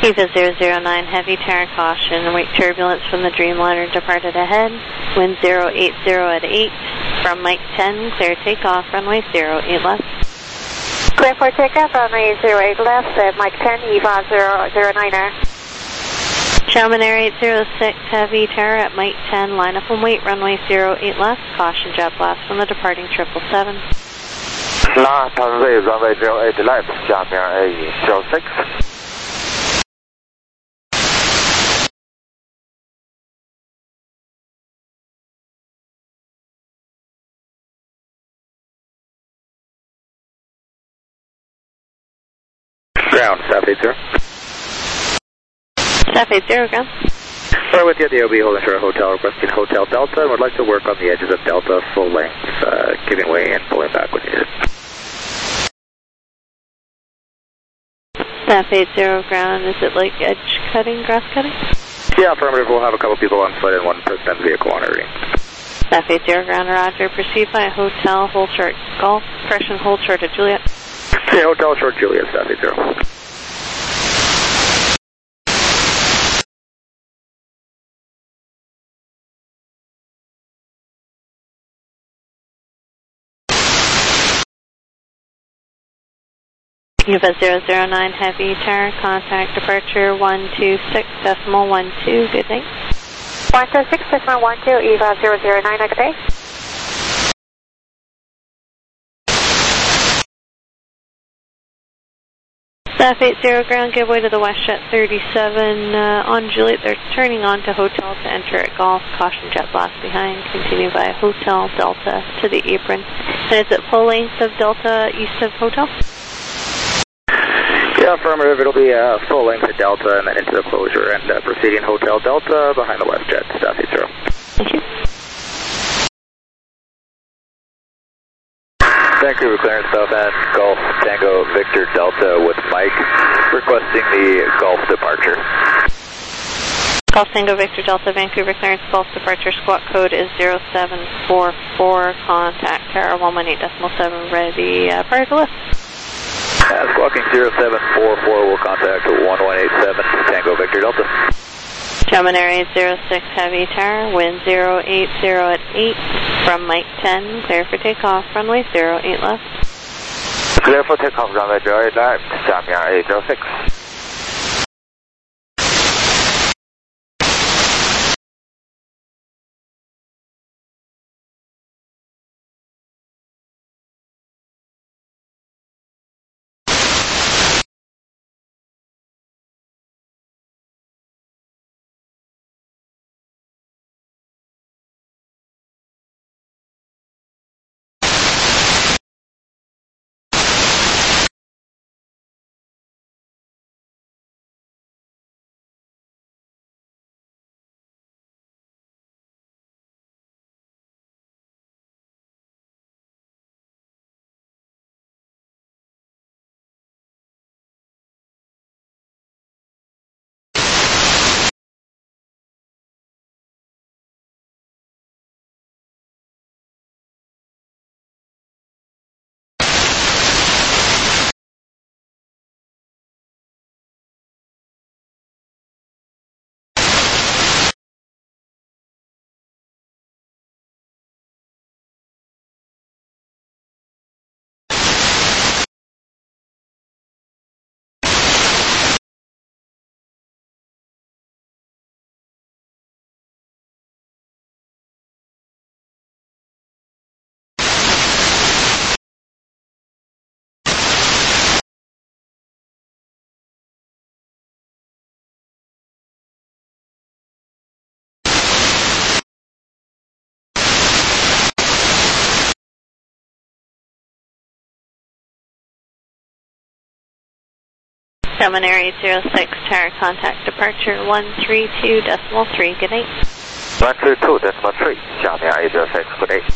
EVA 009 Heavy Tower caution. Wake turbulence from the Dreamliner departed ahead. Wind 080 at 8. From Mike 10, clear takeoff. Runway 08 left. Clear for takeoff. Runway 08 left at Mike 10, EVA 009er. Chamonix 806 Heavy Tower at Mike 10. Line up and wait. Runway 08 left. Caution jet blast from the departing 777. Runway 08 left. Chamonix 806. Ground, Staff 80. Staff 80, ground. Sorry, with you at the OB holding for a hotel, requesting Hotel Delta, and would like to work on the edges of Delta full length, giving way and pulling back when needed. Staff 80, ground. Is it like edge cutting, grass cutting? Yeah, affirmative. We'll have a couple people on foot and one person vehicle on reading. Staff 80, ground, roger. Proceed by Hotel, hold short, Golf, correction, hold short at Juliet. Okay, Hotel Short Juliet, Staff 80. EVA 009 Heavy Tower, contact departure 126.12, good night. 126.12, EVA 009, good day. Staff 80, ground, give way to the WestJet 37 on Juliet. They're turning on to Hotel to enter at Golf. Caution jet blast behind. Continue by Hotel Delta to the apron. And is it full length of Delta east of Hotel? Yeah, affirmative. It'll be full length of Delta and then into the closure and proceeding Hotel Delta behind the WestJet, Staff 80. Thank you. Vancouver clearance Southend, Golf Tango Victor Delta with Mike, requesting the Golf departure. Golf Tango Victor Delta, Vancouver clearance, Golf departure, squawk code is 0744, contact tower 118.7, ready, prior to lift. Squawking 0744 will contact 1187 Tango Victor Delta. Chamonix 06 Heavy Tower, wind 080 at 8. From Mike 10, clear for takeoff, runway 08 left. Clear for takeoff, runway 08 left, Chamonix 806. Chamonix 06 Tower, contact departure 132.3, good night. 132.3, Chamonix 806, good day.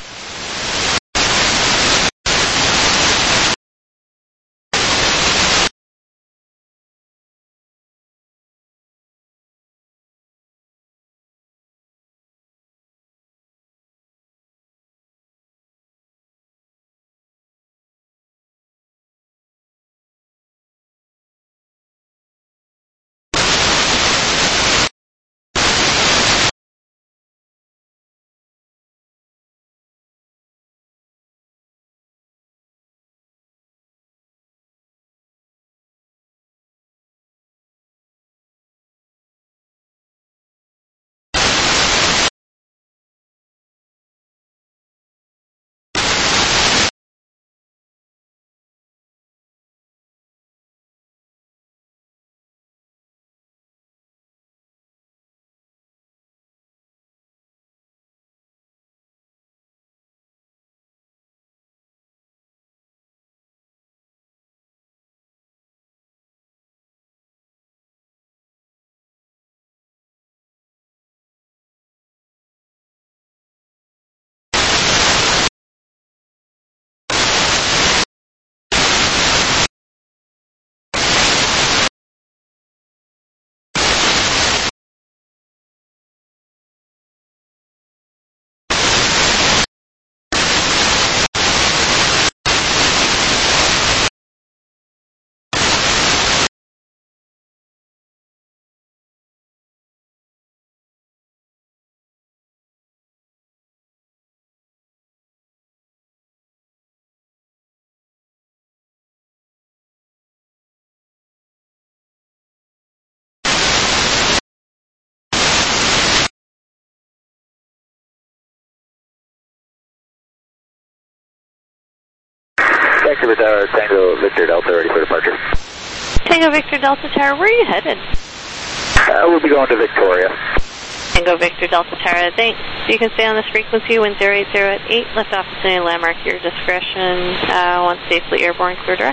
Vancouver Tower, Tango Victor Delta, ready for departure. Tango Victor Delta Tower, where are you headed? We'll be going to Victoria. Tango Victor Delta Tower, thanks. You can stay on this frequency, wind 080 at 8, lift off at any landmark at your discretion. Once safely airborne, clear direct.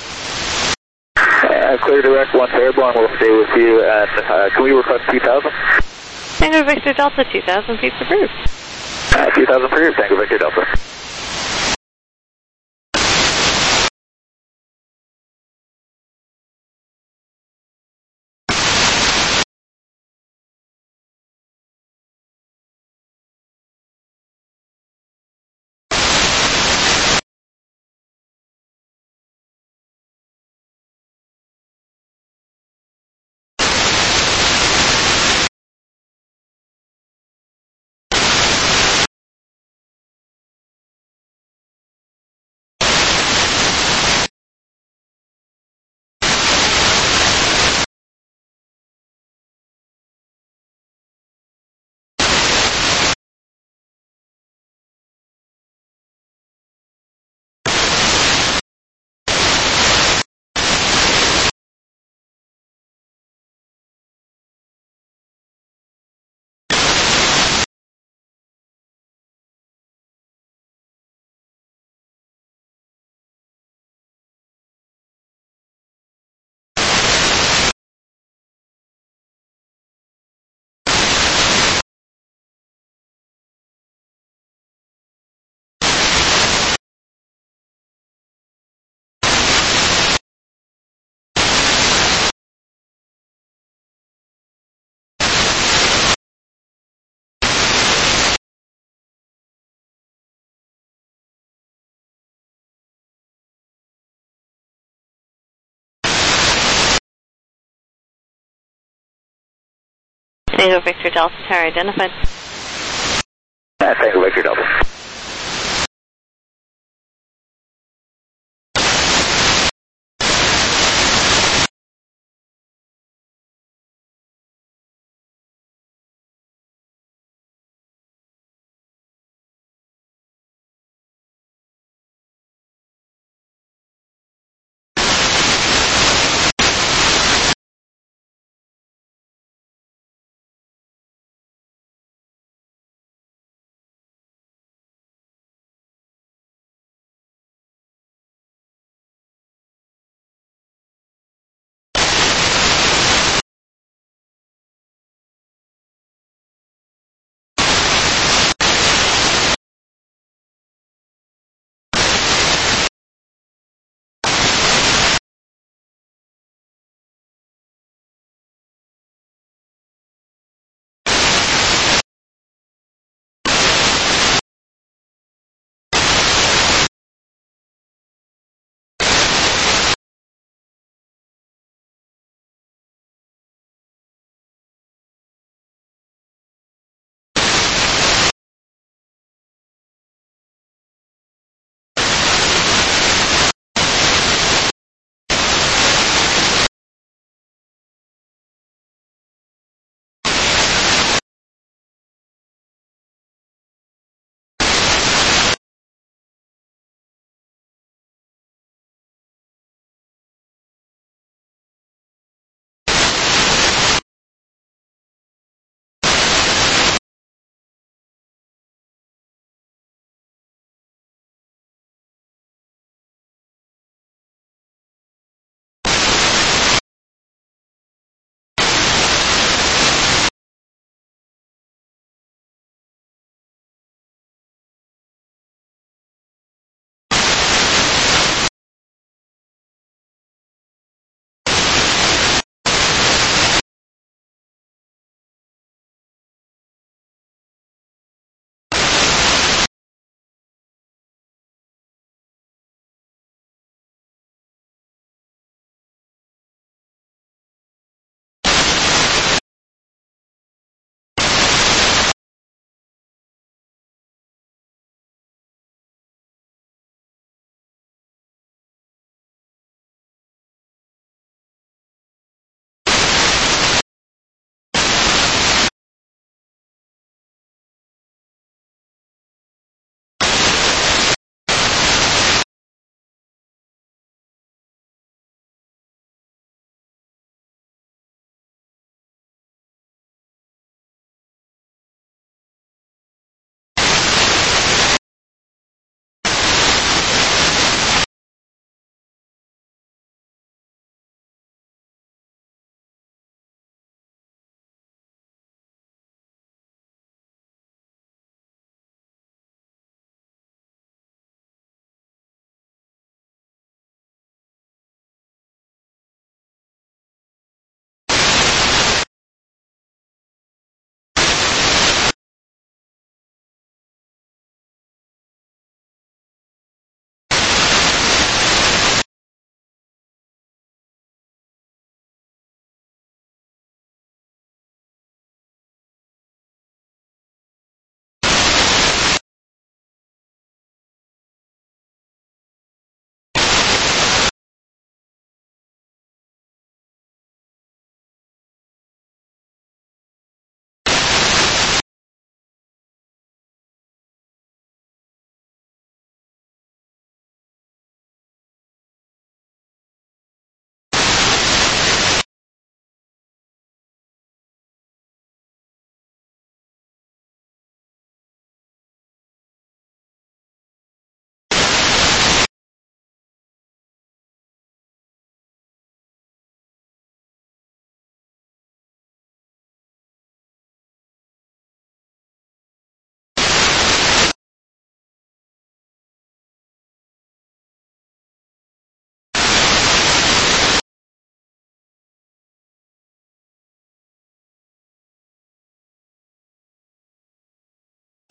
Clear direct, once airborne, we'll stay with you at, can we request 2000? Tango Victor Delta 2000, feet approved. 2000 approved, Tango Victor Delta. Tango Victor Delta Tower identified. Tango Victor Delta.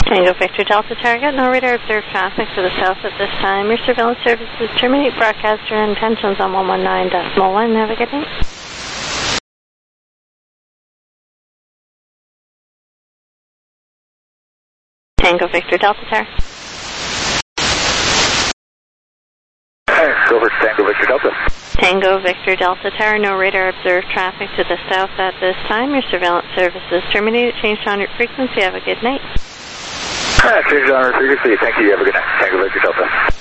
Tango Victor Delta target, no radar observed traffic to the south at this time. Your surveillance services terminate broadcast your intentions on 119.1. Have a good night. Tango Victor Delta Tower. Go for Tango Victor Delta. Tango Victor Delta Tower, no radar observed traffic to the south at this time. Your surveillance services terminated. Change on route frequency. Have a good night. Change on route frequency. Thank you. Have a good night. Tango Victor Delta.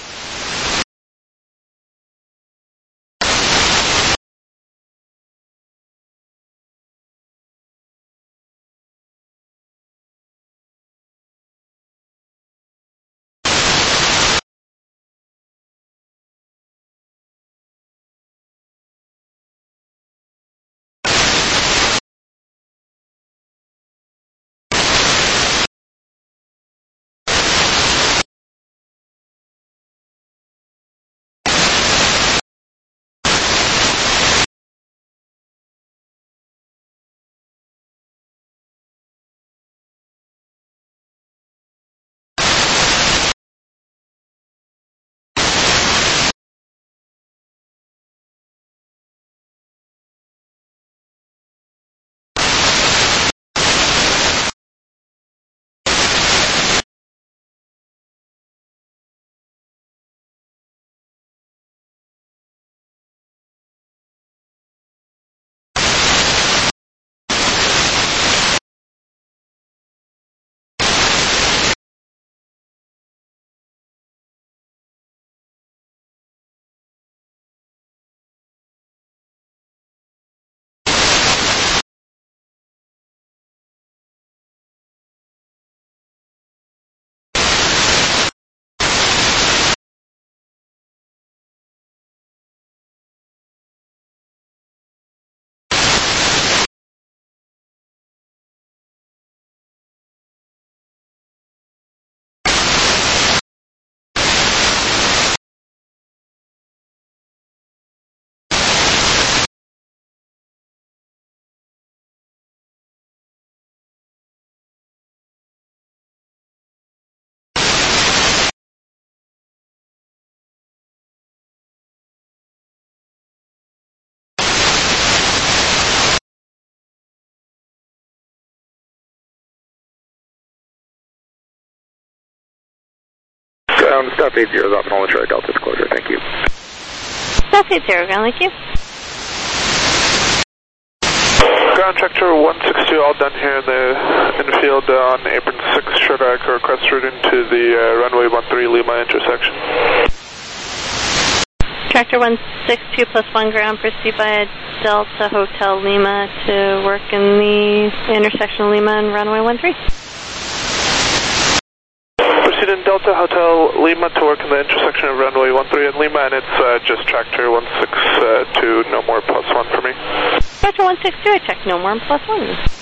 Stop 80 is off Nolan Charlie Delta disclosure. Thank you. Stop 80, ground, thank you. Ground Tractor 162, all done here in the field on apron 6, short arc or crest route into the runway 13 Lima intersection. Tractor 162 plus 1 ground, proceed by Delta Hotel Lima to work in the intersection of Lima and runway 13. Proceed in Delta Hotel Lima to work in the intersection of runway 13 and Lima, and it's just Tractor 162, no more plus 1 for me. Tractor 162, I check no more plus 1.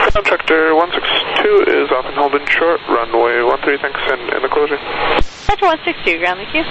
Contractor 162 is off and holding short, runway 13, thanks, and in the closure. Contractor 162, ground, thank you.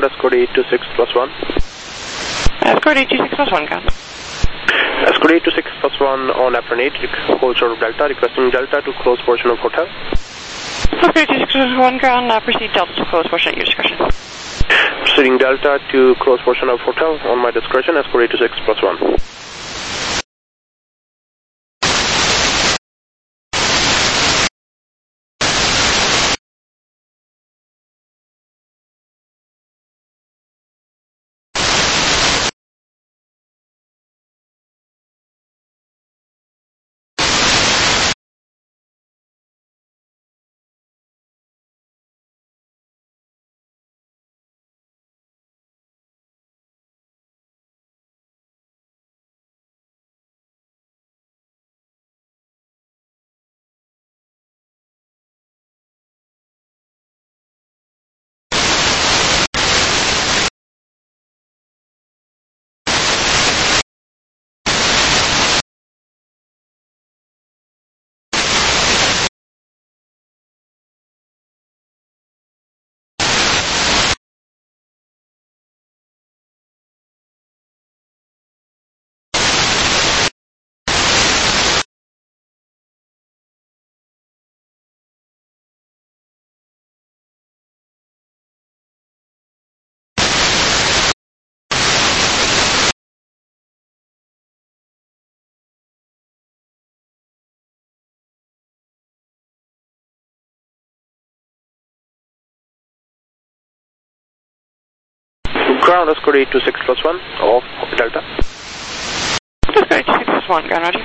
Ground, Escort 826+1. Escort 826+1, ground. Escort 826+1 on Apron 8, hold short of Delta, requesting Delta to close portion of hotel. Escort 826+1, ground, proceed Delta to close portion at your discretion. Proceeding Delta to close portion of hotel on my discretion, Escort 826+1. Ground, Escort 826+1, off Delta. Escort 826+1, ground, roger.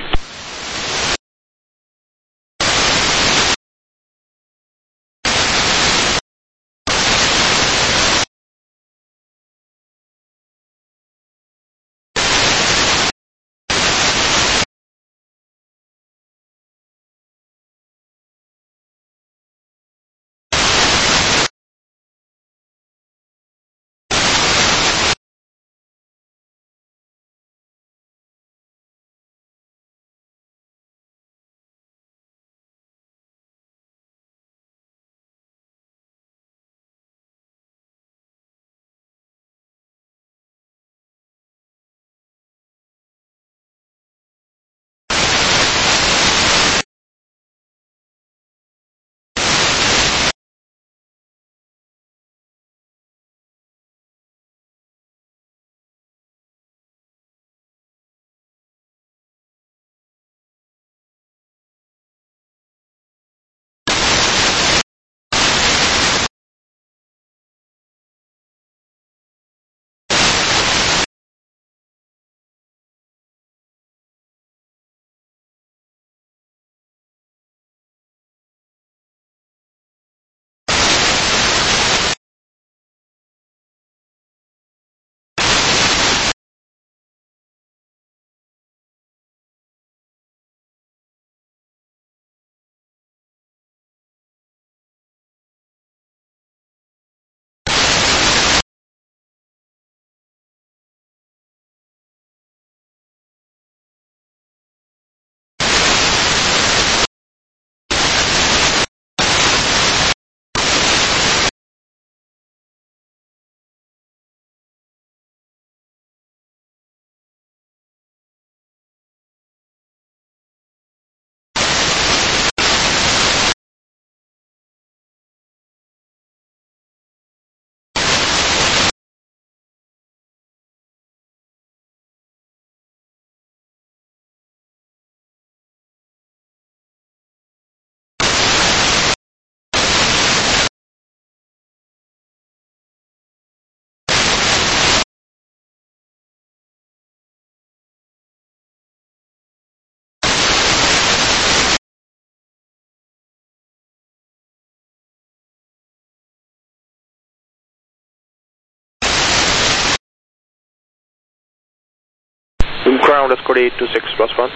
Ground, Escort 826+1.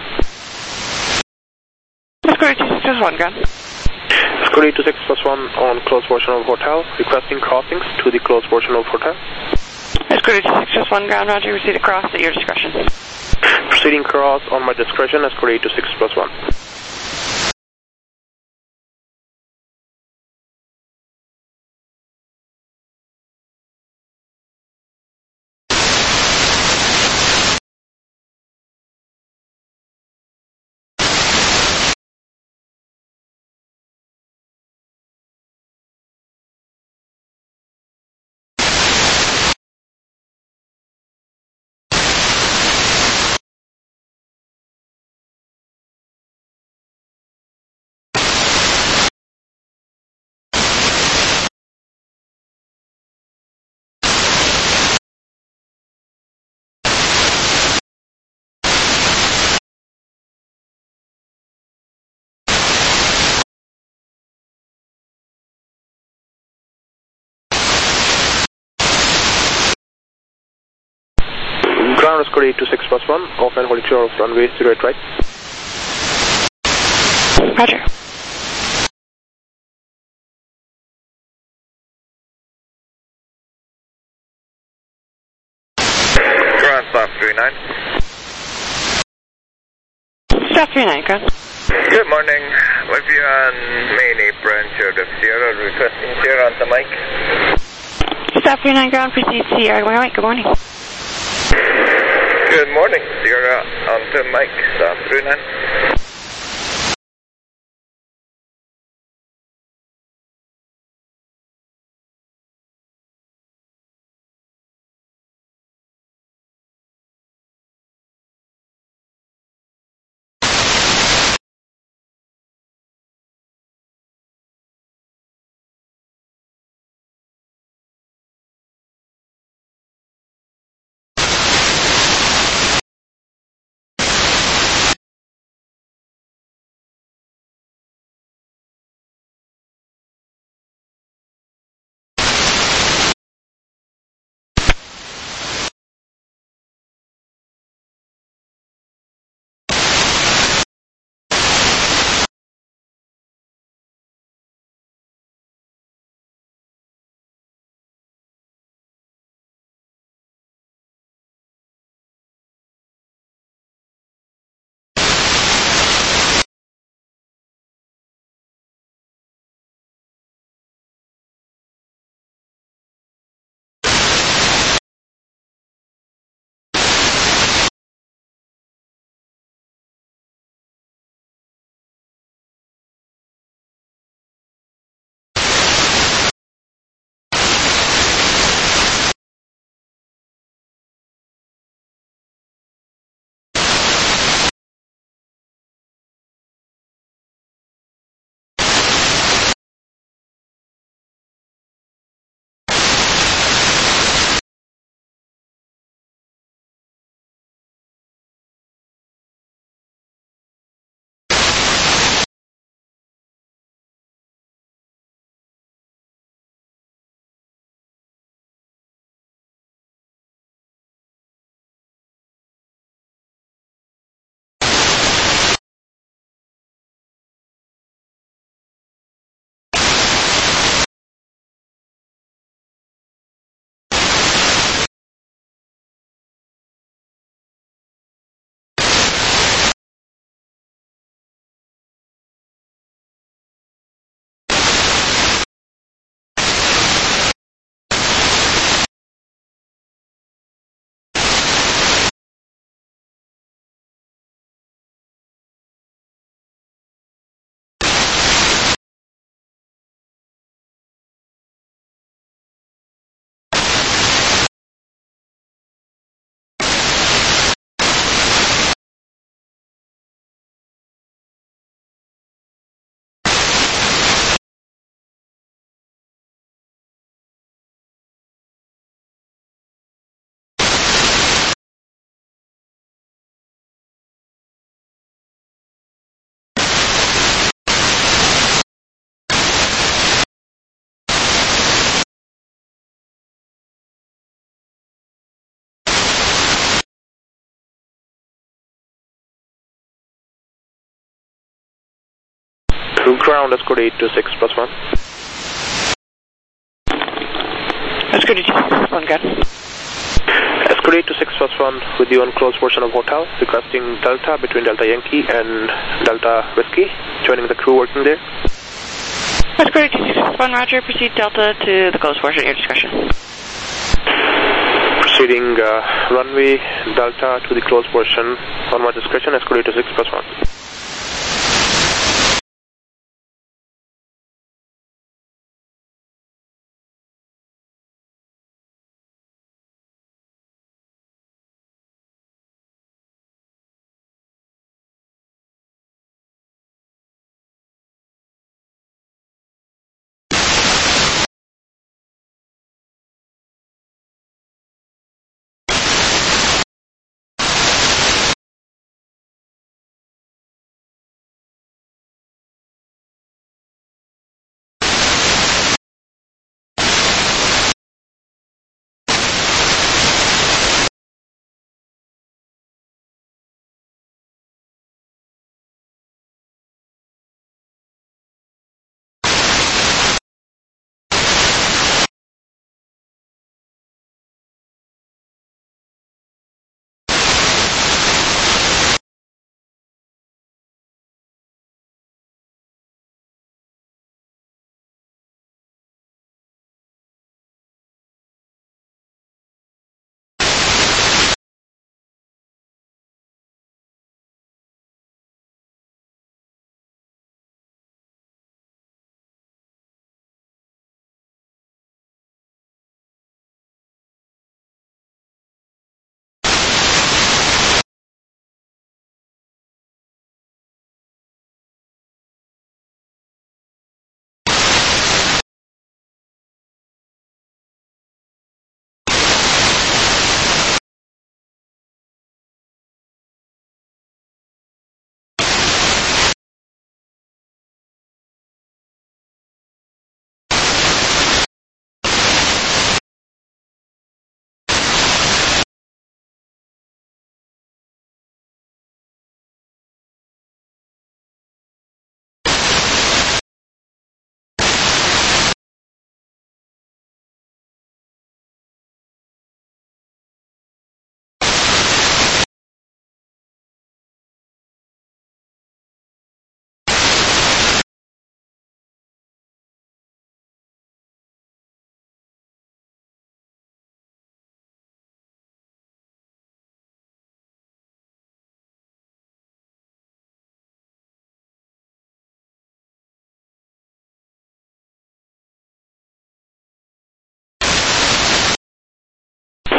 Escort 826+1, ground. Escort 826+1 on closed portion of hotel, requesting crossings to the closed portion of hotel. Escort 826+1, ground, roger, proceed across at your discretion. Proceeding cross on my discretion, Escort 826+1. Ground, Escort 826+1, off and holding short of runway 08 right. Roger. Ground, stop 39. Stop 39, ground. Good morning. With you on main apron, short of Sierra, requesting Sierra on the mic. Stop 39, ground, proceed Sierra. Good morning. Good morning, Sierra on the mic, stop 39. Ground, Escort 826+1. Escort 826+1, ground. Escort 826+1 with you on closed portion of hotel, requesting Delta between Delta Yankee and Delta Whiskey, joining the crew working there. Escort 826+1, roger, proceed Delta to the closed portion at your discretion. Proceeding runway Delta to the closed portion on my discretion, Escort 826+1.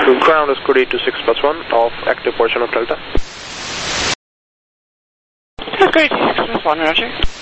Ground Escort 826+1 off active portion of Delta. Escort 826+1, roger.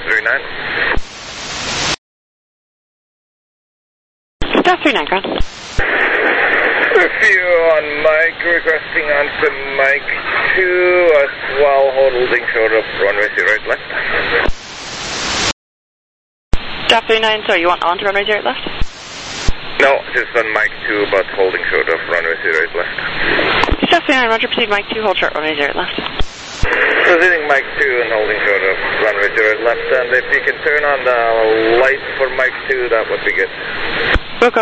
39. Staff 39, ground. Review on Mike, requesting onto Mike 2 as well, holding short of runway 0 left. Staff 39, sorry, you want on to runway 0 left? No, just on Mike 2, but holding short of runway 0 left. Staff 39, roger, proceed Mike 2, hold short runway 0 left. Proceeding Mike 2 and holding short of runway 0 left, and if you can turn on the light for Mike 2, that would be good. Wilco.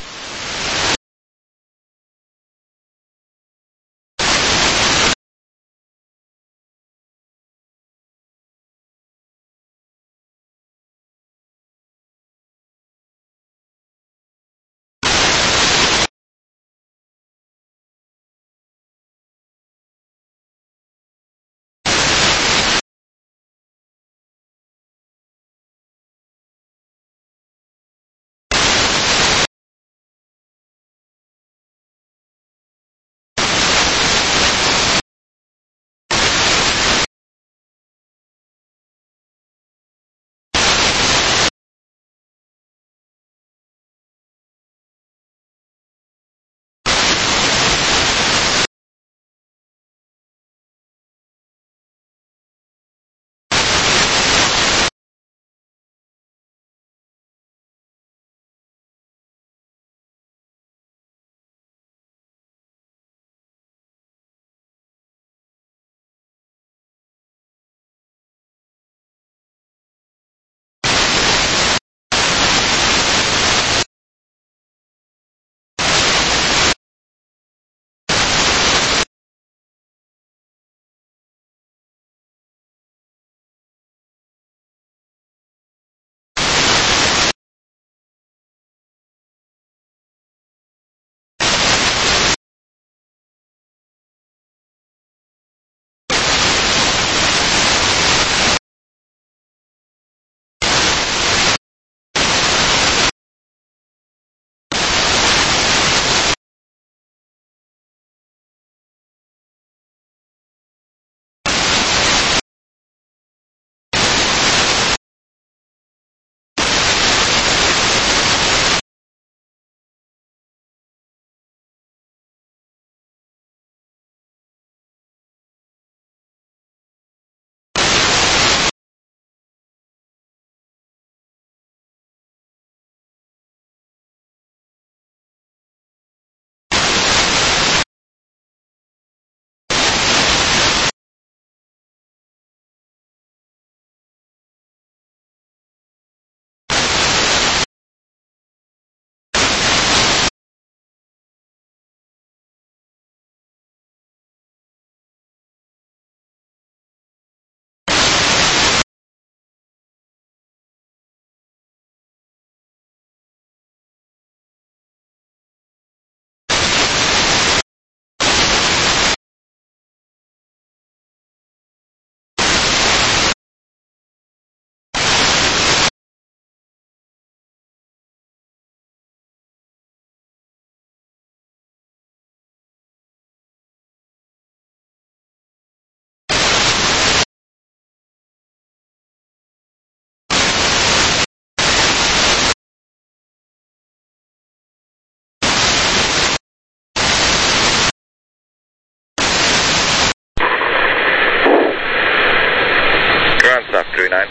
Staff 39.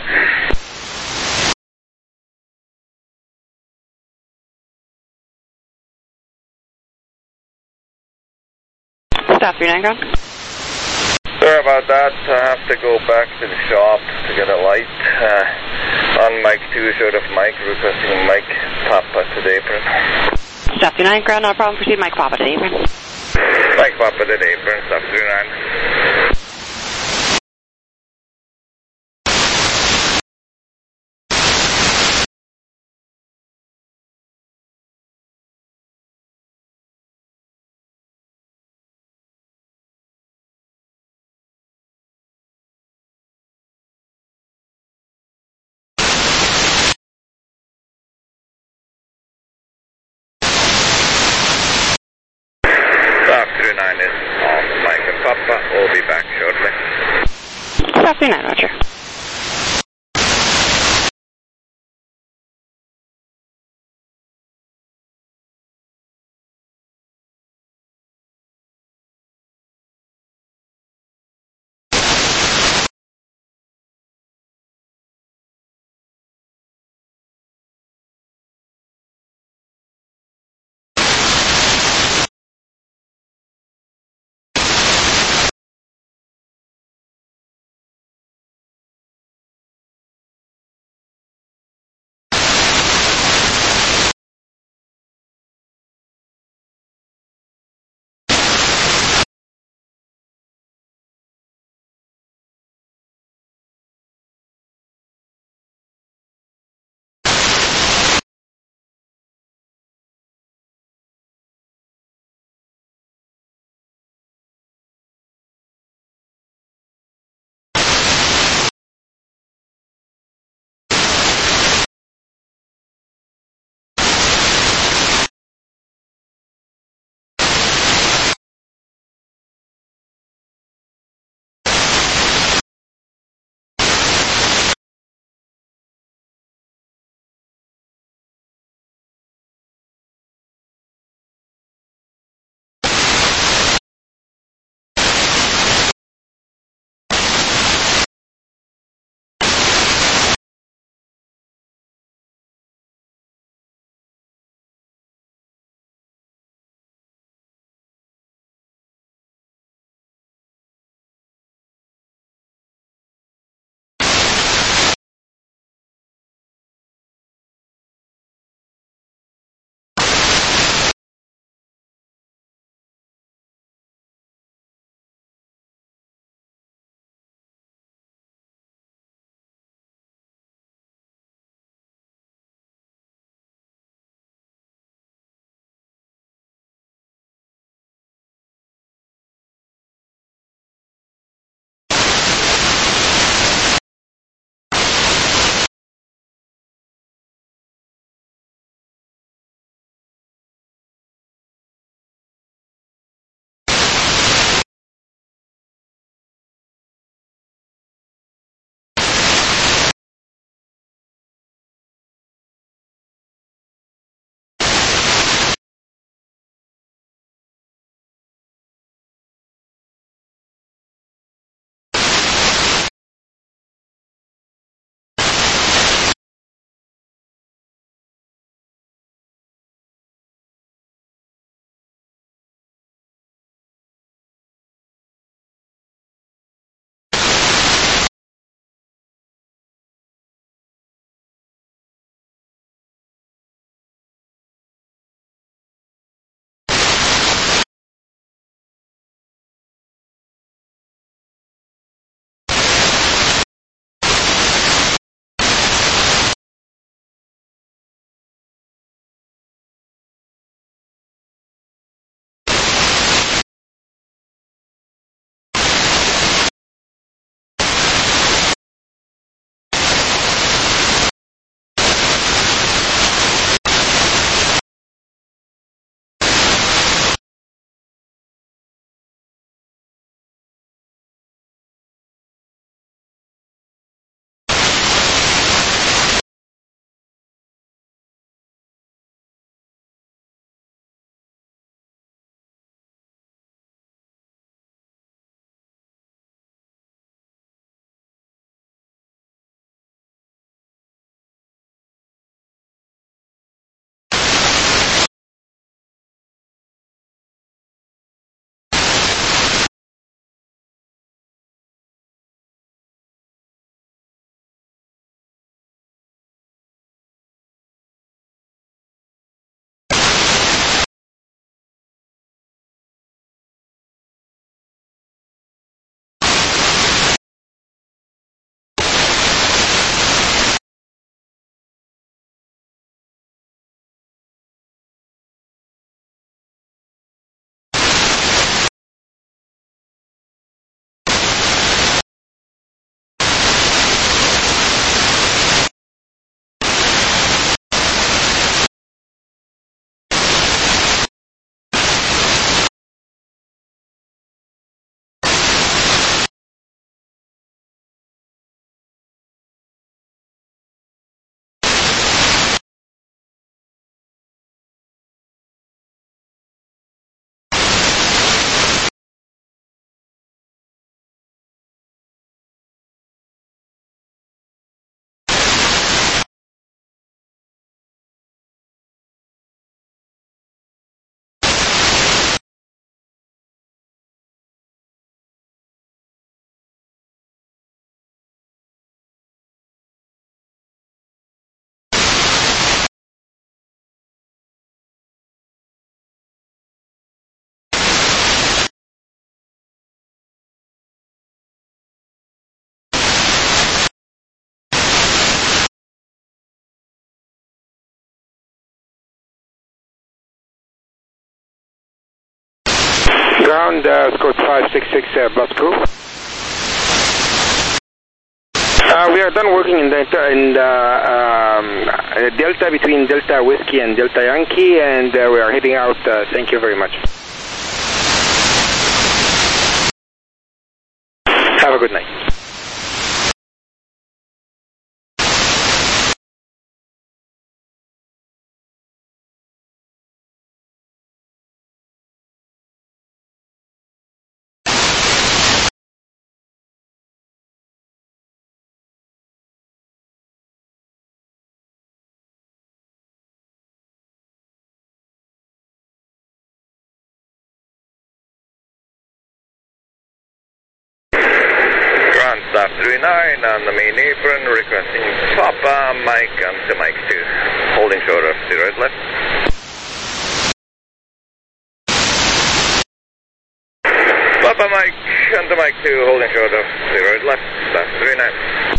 Staff 39, ground. Sorry about that. I have to go back to the shop to get a light. On Mike 2, short of Mike, requesting Mike Papa to the apron. Staff 39, ground, no problem, proceed Mike Papa to the apron. Mike Papa to the apron, Staff 39. Staff 39 is on Mike and Papa. We'll be back. Ground, Scout 566, bus crew. We are done working in Delta between Delta Whiskey and Delta Yankee, and we are heading out. Thank you very much. Have a good night. Staff 39 on the main apron, requesting Papa Mike onto Mike 2, holding short of 0 left. Papa Mike onto Mike 2, holding short of 0 left, Staff 39.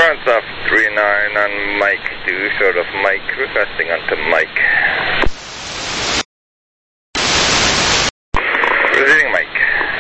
Soft 39 on Mike 2, short of Mike, requesting onto Mike. Receiving Mike.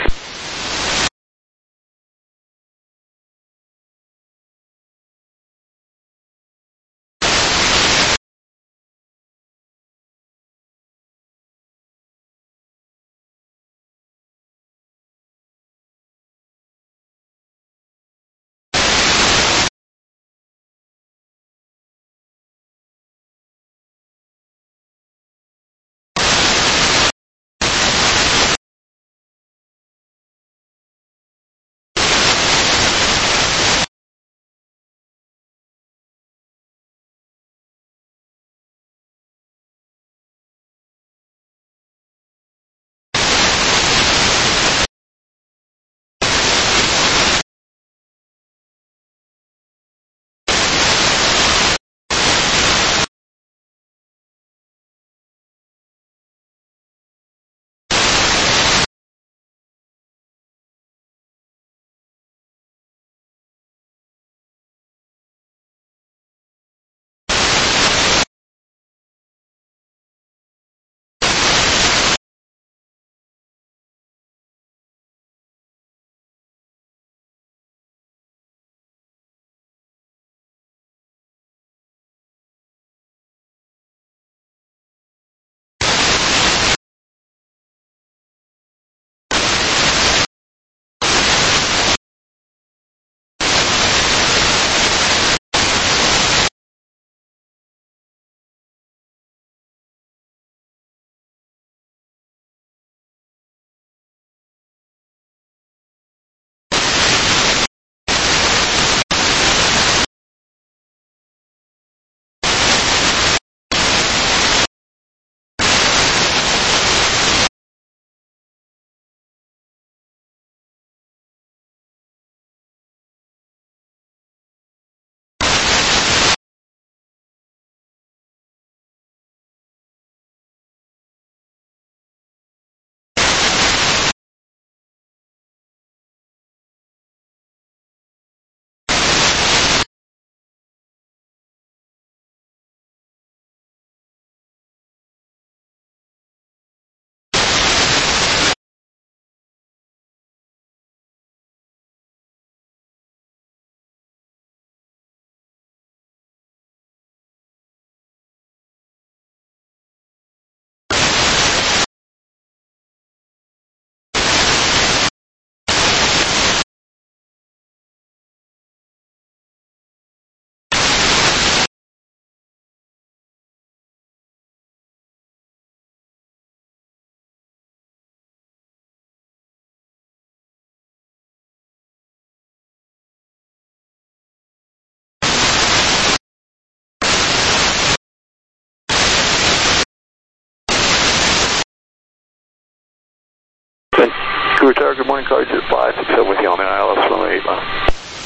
Crew Tower, good morning, car 567 with you on the ILS runway 8 mile.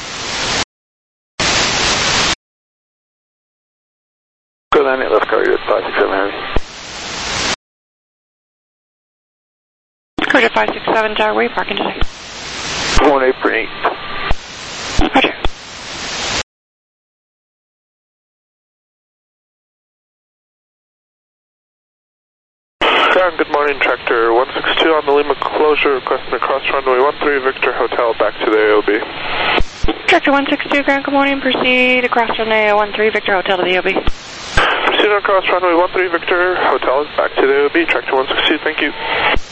Go down left car, you're at 567 Harry. Crew to 567 Tower, where are you parking today? 1 apron 8. Roger. Good morning, Tractor 162 on the Lima closure, requesting across runway 13 Victor Hotel back to the AOB. Tractor 162, ground, good morning. Proceed across runway 13 Victor Hotel to the AOB. Proceed across runway 13 Victor Hotel back to the AOB. Tractor 162, thank you.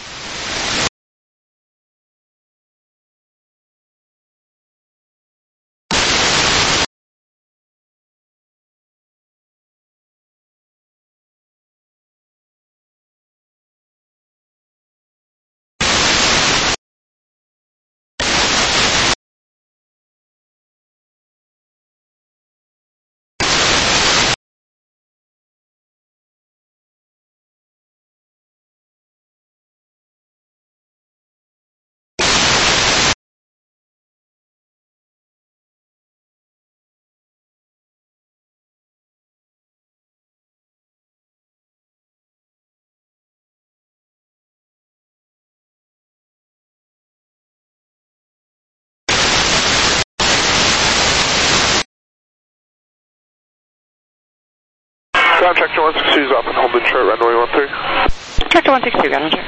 Ground Tractor 162 is off and holding short runway 13. Tractor 162, ground Roger.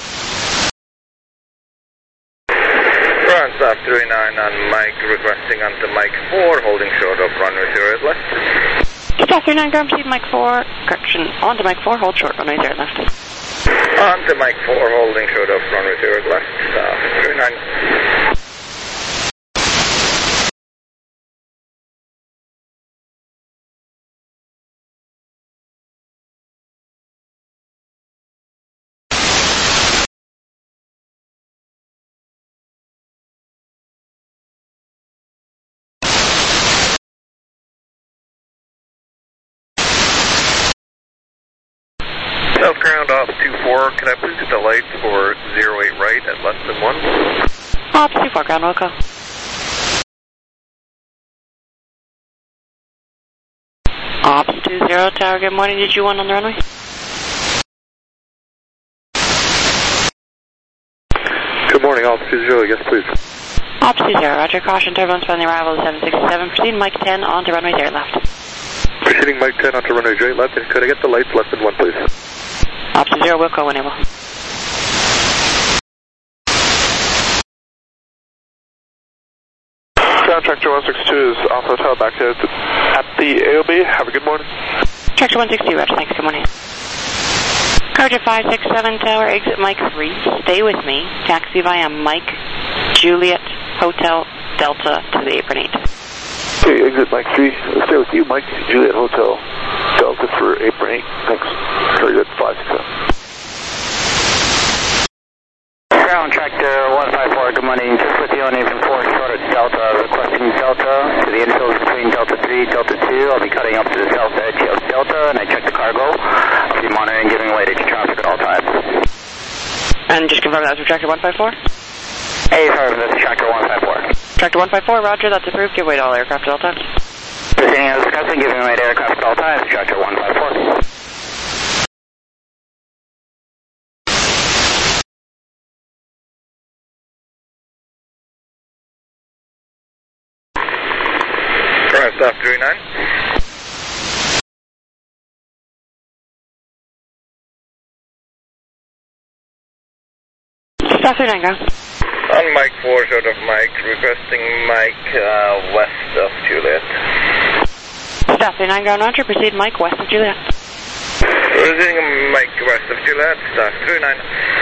Ground staff 39 on Mike, requesting onto Mike 4, holding short of runway 08 left. Staff 39, ground proceed Mike 4, correction, on to Mike 4, hold short, runway 0 left. On to Mike 4, holding short of runway 0 left, staff 39. South ground off 24, can I please get the lights for 08 right at less than 1? Ops 24, ground Wilco. Ops 20, tower, good morning, did you want on the runway? Good morning, Ops 20, yes please. Ops 20, roger, caution, turbulence on the arrival of 767, proceed Mike 10, on to runway 0 left. Proceeding Mike 10 onto runway 08 left, and could I get the lights less than 1 please? Ops 0, Wilco, when able. Ground Tractor 162 is off hotel back at the AOB. Have a good morning. Tractor 162, roger, thanks, good morning. Carter 567, tower, exit Mike 3, stay with me, taxi via Mike, Juliet, Hotel, Delta to the apron 8. Okay, exit Mike 3. I'll stay with you, Mike, Juliet Hotel, Delta for apron 8. Thanks. Very good, 567. Ground Tractor 154, good morning. Just with you on apron 4, short at Delta, requesting Delta to the infield between Delta 3, Delta 2. I'll be cutting up to the south edge of Delta, and I checked the cargo. I'll be monitoring, giving way to traffic at all times. And just confirm that was for Tractor 154? Hey, sorry, this is Tractor 154. Tractor 154, roger, that's approved, give way to all aircraft at all times. Proceeding as discussed, giving way to aircraft at all times, Tractor 154. Ground staff 39. Staff 39, go. On Mike 4, short of Mike, requesting Mike west of Juliet. Staff 39, ground roger, proceed Mike west of Juliet. Proceeding Mike west of Juliet, staff 39.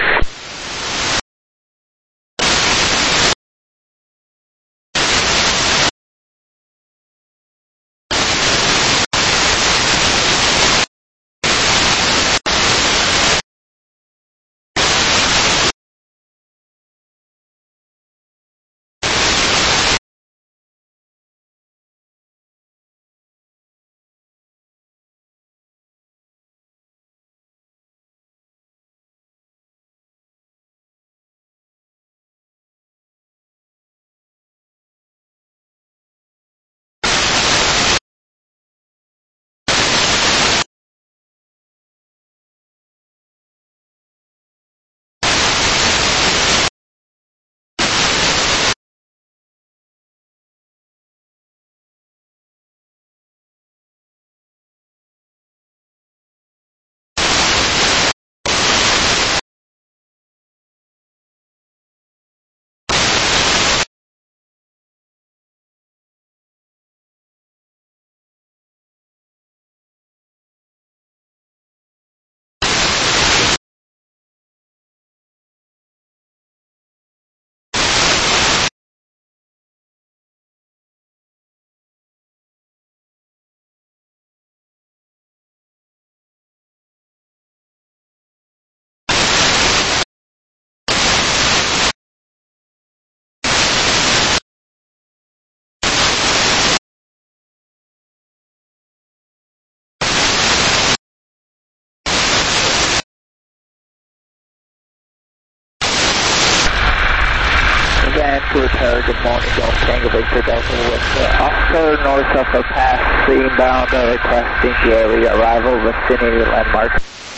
Good morning, Delta Tango Victor Delta with officer north of the pass, inbound requesting Gary arrival vicinity landmark.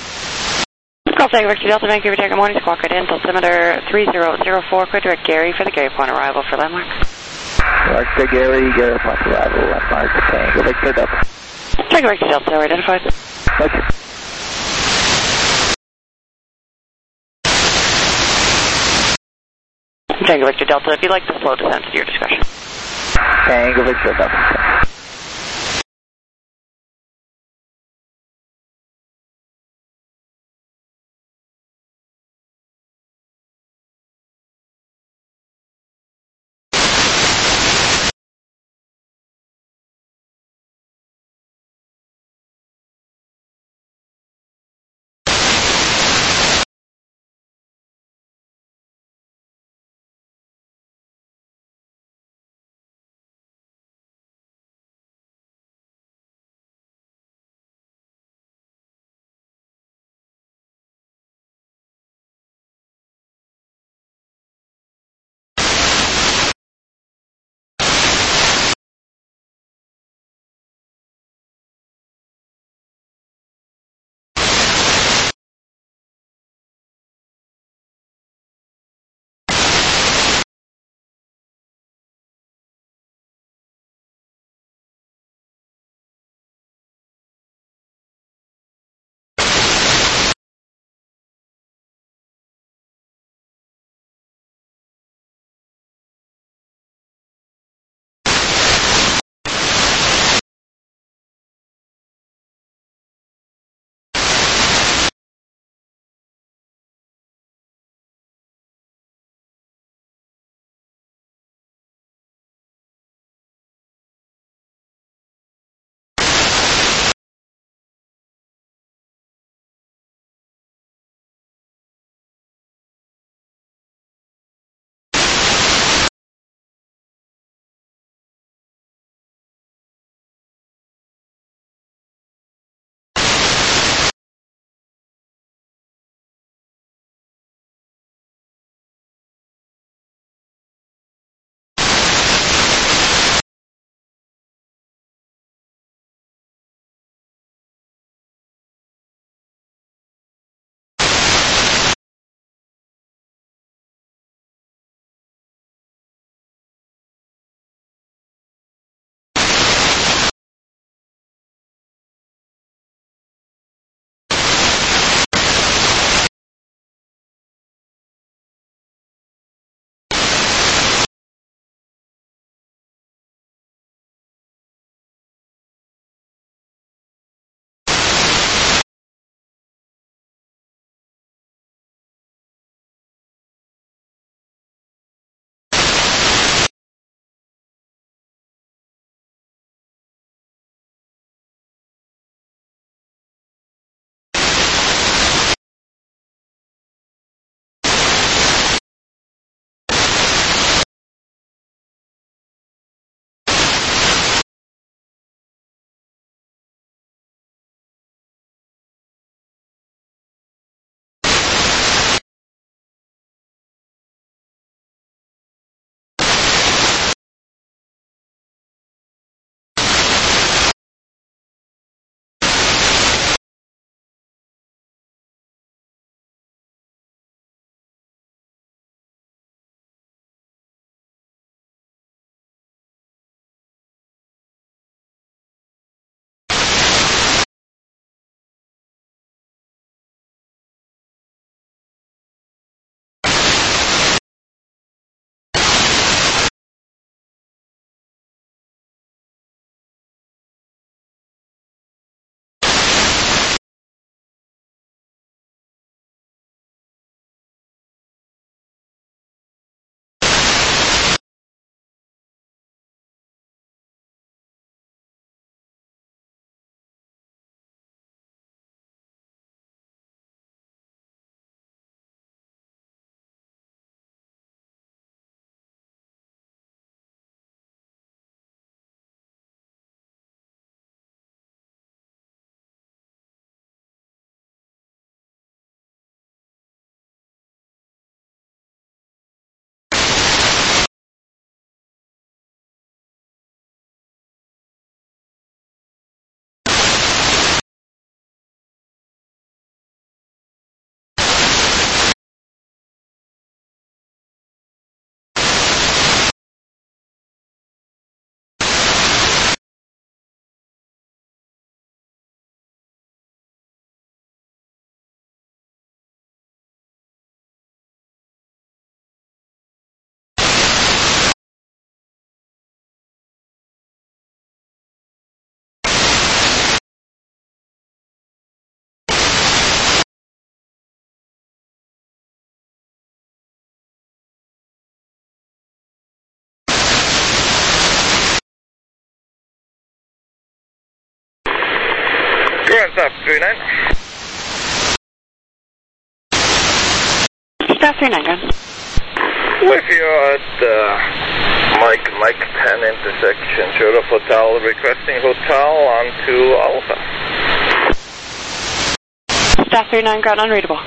Golf Tango Victor Delta, Vancouver Tango morning, squawk right in, altimeter 3004, quick direct Gary for the Gary Point arrival for landmark. Direct to Gary Point arrival landmark, Tango Victor Delta. Tango Victor Delta, identified. Roger. Tango Victor Delta, if you'd like to slow descent to your discretion. Tango Victor Delta. Current staff 39. Staff 39, go ahead. With you at Mike 10 intersection, Sheriff Hotel, requesting hotel onto Alpha. Staff 39, ground unreadable.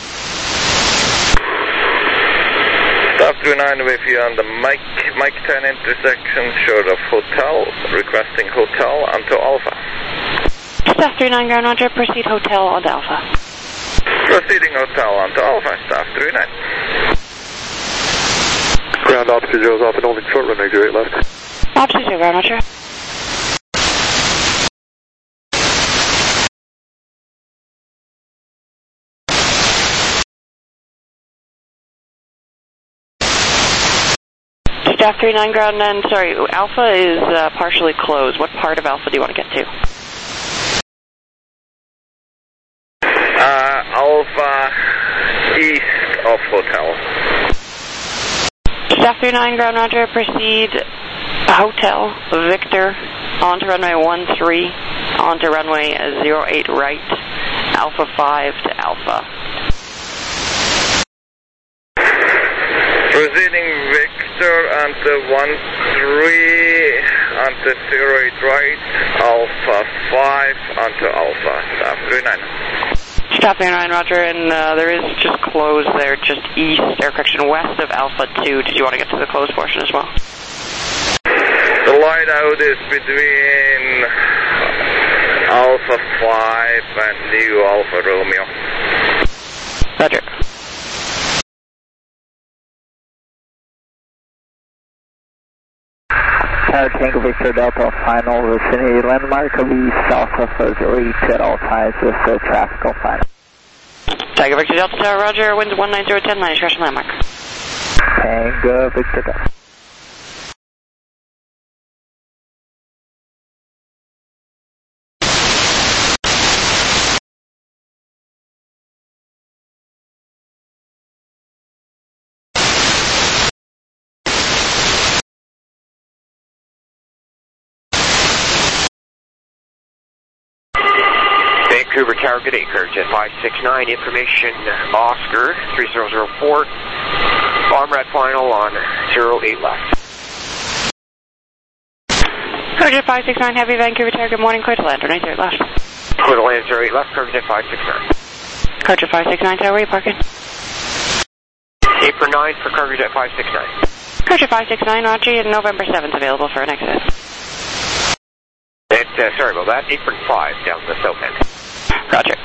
Staff 39 with you on the Mike 10 intersection, Sheriff Hotel, requesting hotel onto Alpha. Staff 39, ground roger, proceed hotel onto Alpha. Proceeding hotel onto Alpha, Staff 39. Ground Officer Joe's off and holding short run, exit 8 left. Officer 2, ground roger. Staff 39, ground, and sorry, Alpha is partially closed. What part of Alpha do you want to get to? Alpha east of hotel. Staff 39, ground roger, proceed hotel, Victor, onto runway 13, onto runway 08 right, Alpha 5 to Alpha. Proceeding Victor onto 13, onto 08 right, Alpha 5 onto Alpha, Staff 39. Staff 39, roger, and there is just closed there, just east, or correction, west of Alpha 2. Did you want to get to the closed portion as well? The light out is between Alpha 5 and New Alpha Romeo. Roger. Tower Tango Victor Delta final vicinity landmark of east south of reach at all times with the traffic on final. Tango Victor Delta Tower, roger, winds 19010, line discretion landmark. Tango Victor Delta. Vancouver Tower, good day, Courage at 569, information Oscar 3004, Bombrad final on 08 left. Courage at 569, Heavy Vancouver Tower, good morning, clear to land, 93 left. Clear to land 08 left, Courage at 569. Courage at 569 Tower, where are you parking? Apron 9 for Courage at 569. Courage at 569, roger, and November 7th available for an exit. And, sorry about that, Apron 5 down the south end. Roger.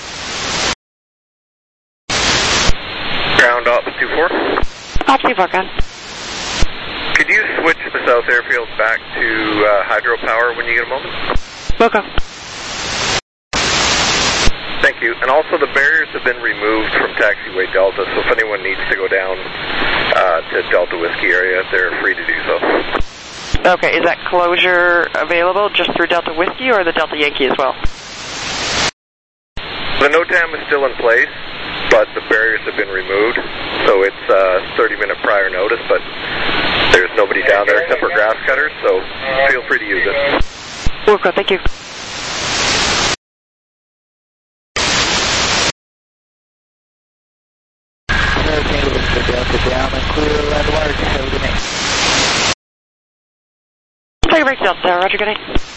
Ground Ops 24. Ops 24, gun. Could you switch the south airfield back to hydropower when you get a moment? Will go. Thank you. And also the barriers have been removed from taxiway Delta, so if anyone needs to go down to Delta Whiskey area, they're free to do so. Okay, is that closure available just through Delta Whiskey or the Delta Yankee as well? The NOTAM is still in place, but the barriers have been removed, so it's 30-minute prior notice, but there's nobody down there except for grass cutters, so feel free to use it. Wilco, thank you. Down and clear landmark. Have a good night. Take a break, Delta. Roger, good night.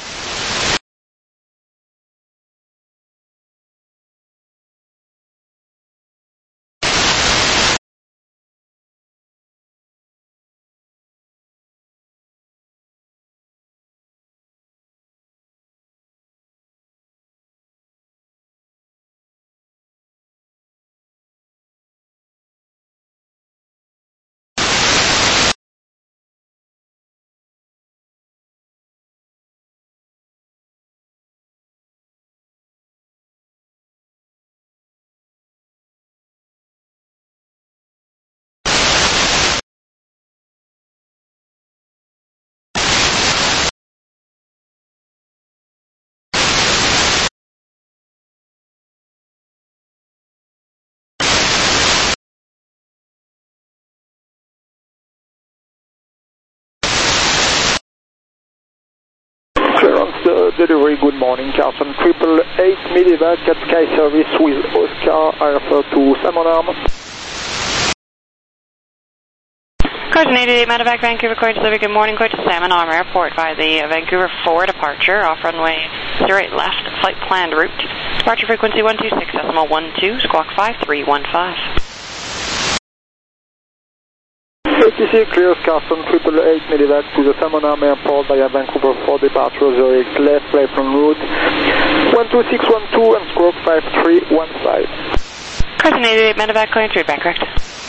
delivery, good morning. Carson 888 Medevac at Sky Service with Oscar Alpha to Salmon Arm. Carson 888 Medevac, Vancouver, Court delivery, good morning. Court to Salmon Arm Airport by the Vancouver 4 departure, off runway 08 left, flight planned route. Departure frequency 126.12, squawk 5315. ATC clears Carson 888 Medevac to the Salmon Arm Airport via Vancouver 4 departure 08 left, flight plan route 12612 and squawk 5315. Carson 888 Medevac, going through back correct.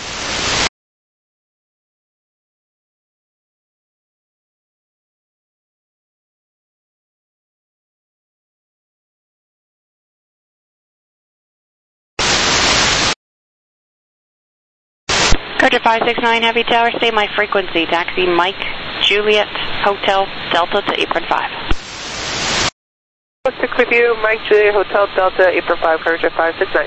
Carter 569 Heavy Tower, stay my frequency. Taxi Mike Juliet Hotel Delta to apron 5. Stick with you, Mike Juliet Hotel Delta, apron 5, Carter 569.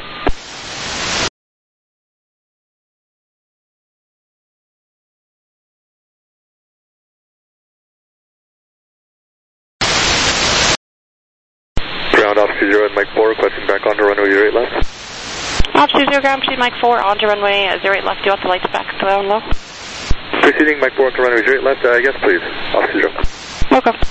Ground Officer 0 and Mike 4, requesting back onto runway 08 left. Officer 0, ground proceed Mike 4, onto runway 08 left. Do you want the lights back down low? Proceeding Mike 4 onto runway 08 left, yes please, Officer 0. Okay.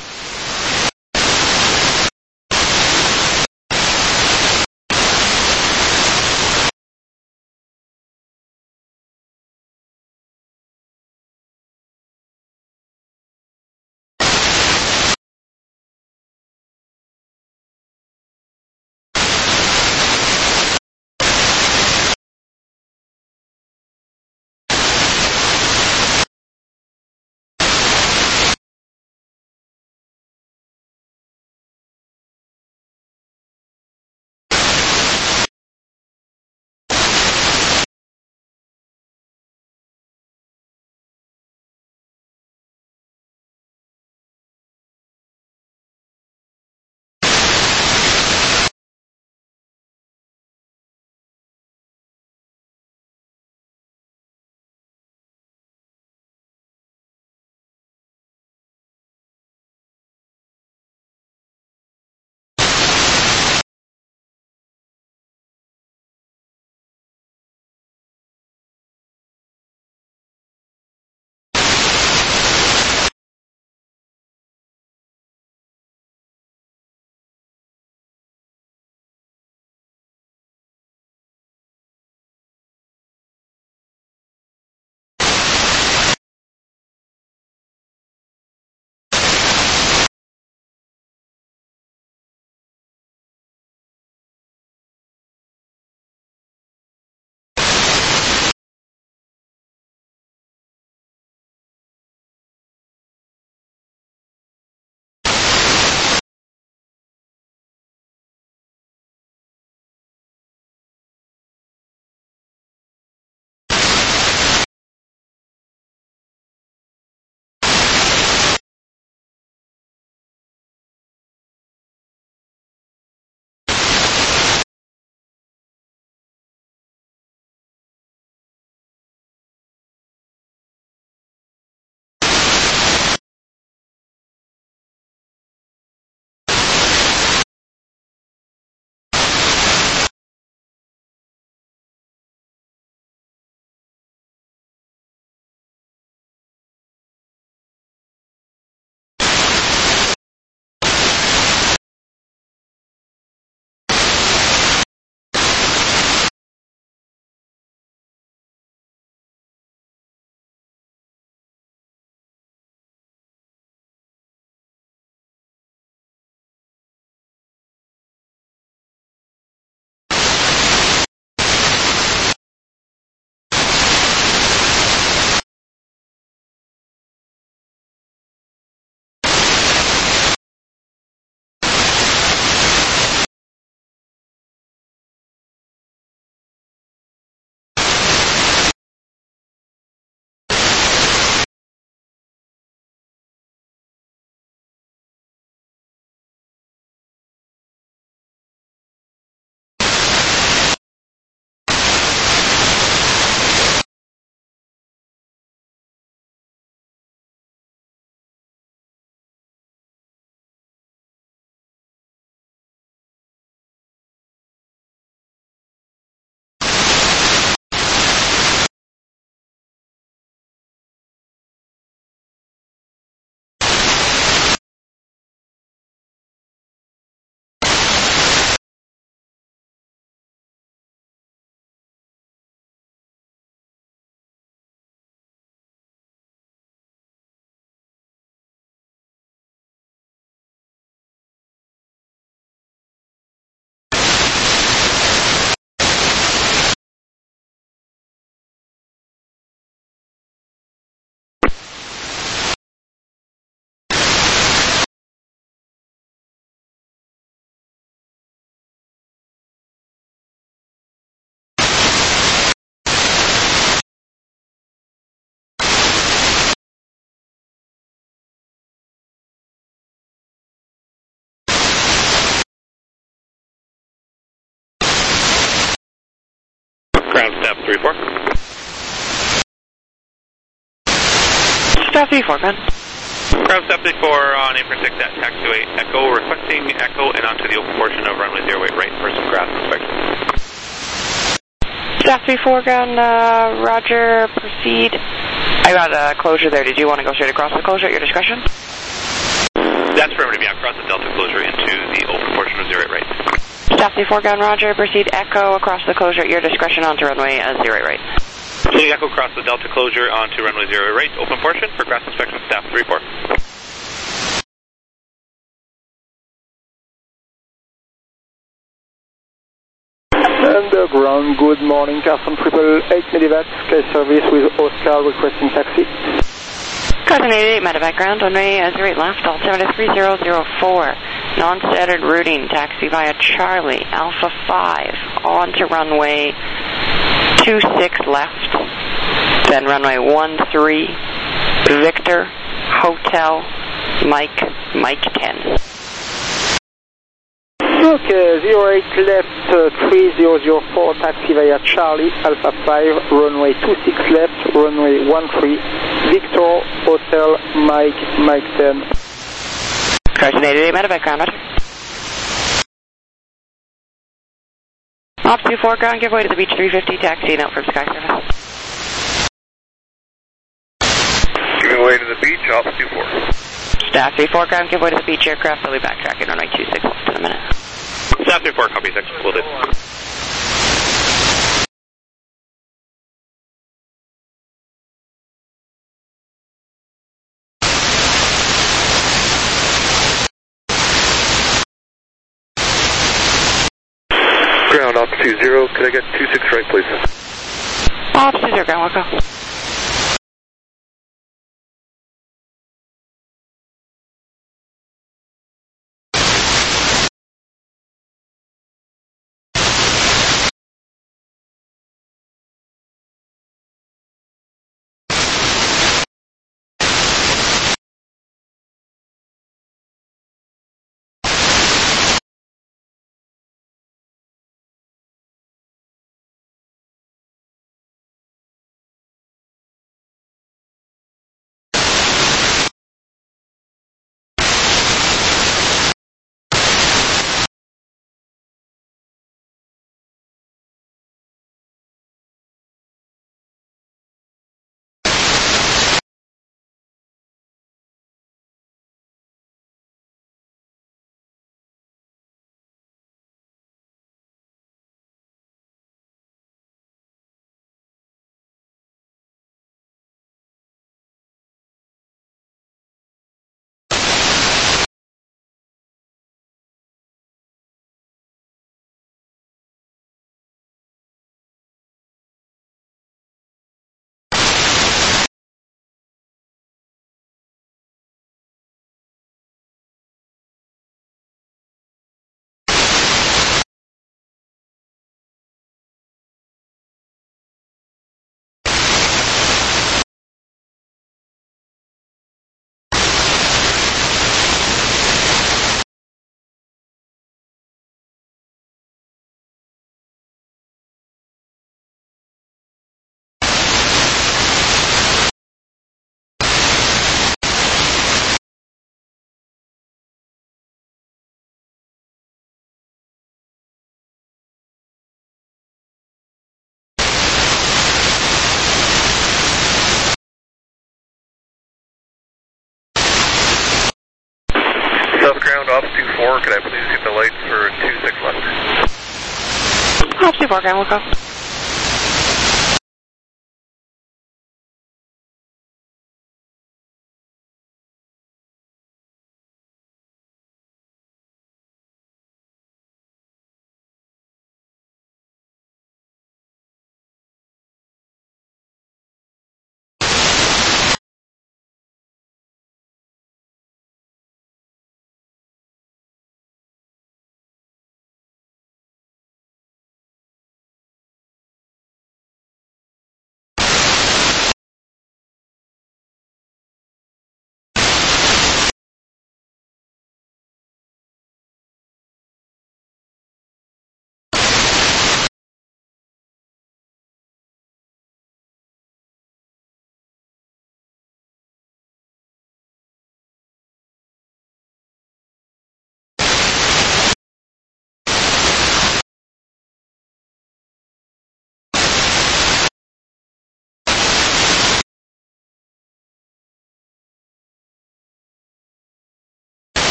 Ground staff 3-4. Staff 3-4, ground. Ground staff 3-4 on apron 6 at taxiway Echo, requesting Echo and onto the open portion of runway 08 right for some grass inspection. Staff 3-4, ground, roger, proceed. I got a closure there. Did you want to go straight across the closure at your discretion? That's affirmative, yeah, across the Delta closure into the open portion of 08 right. Staff 3-4, ground, roger, proceed Echo across the closure at your discretion onto runway 08 right. Proceeding Echo across the Delta closure onto runway 08 right, open portion for grass inspection, staff 3-4. Underground, good morning, Carson 888 Medivac, Sky Service with Oscar requesting taxi. Carson 88 Medivac, ground, runway 08 left, altimeter 3004. Non-standard routing, taxi via Charlie, Alpha 5, onto runway 26 left, then runway 13, Victor, Hotel, Mike 10. Okay, 08 left, 3004, taxi via Charlie, Alpha 5, runway 26 left, runway 13, Victor, Hotel, Mike 10. Carson 88 Medivac, ground, roger. Ops 24, ground, give way to the beach 350, taxiing out from Sky Service. Giving way to the beach, Ops 24. Staff 34, ground, give way to the beach aircraft, they'll be backtracking runway 26 left in a minute. Staff 34, copy, thanks, will do. Ground, Ops 20, could I get 26 right, please? Ops 20, ground, we'll go. South Ground, Ops 24, could I please get the lights for 26 left? Ops 24, ground, we'll go.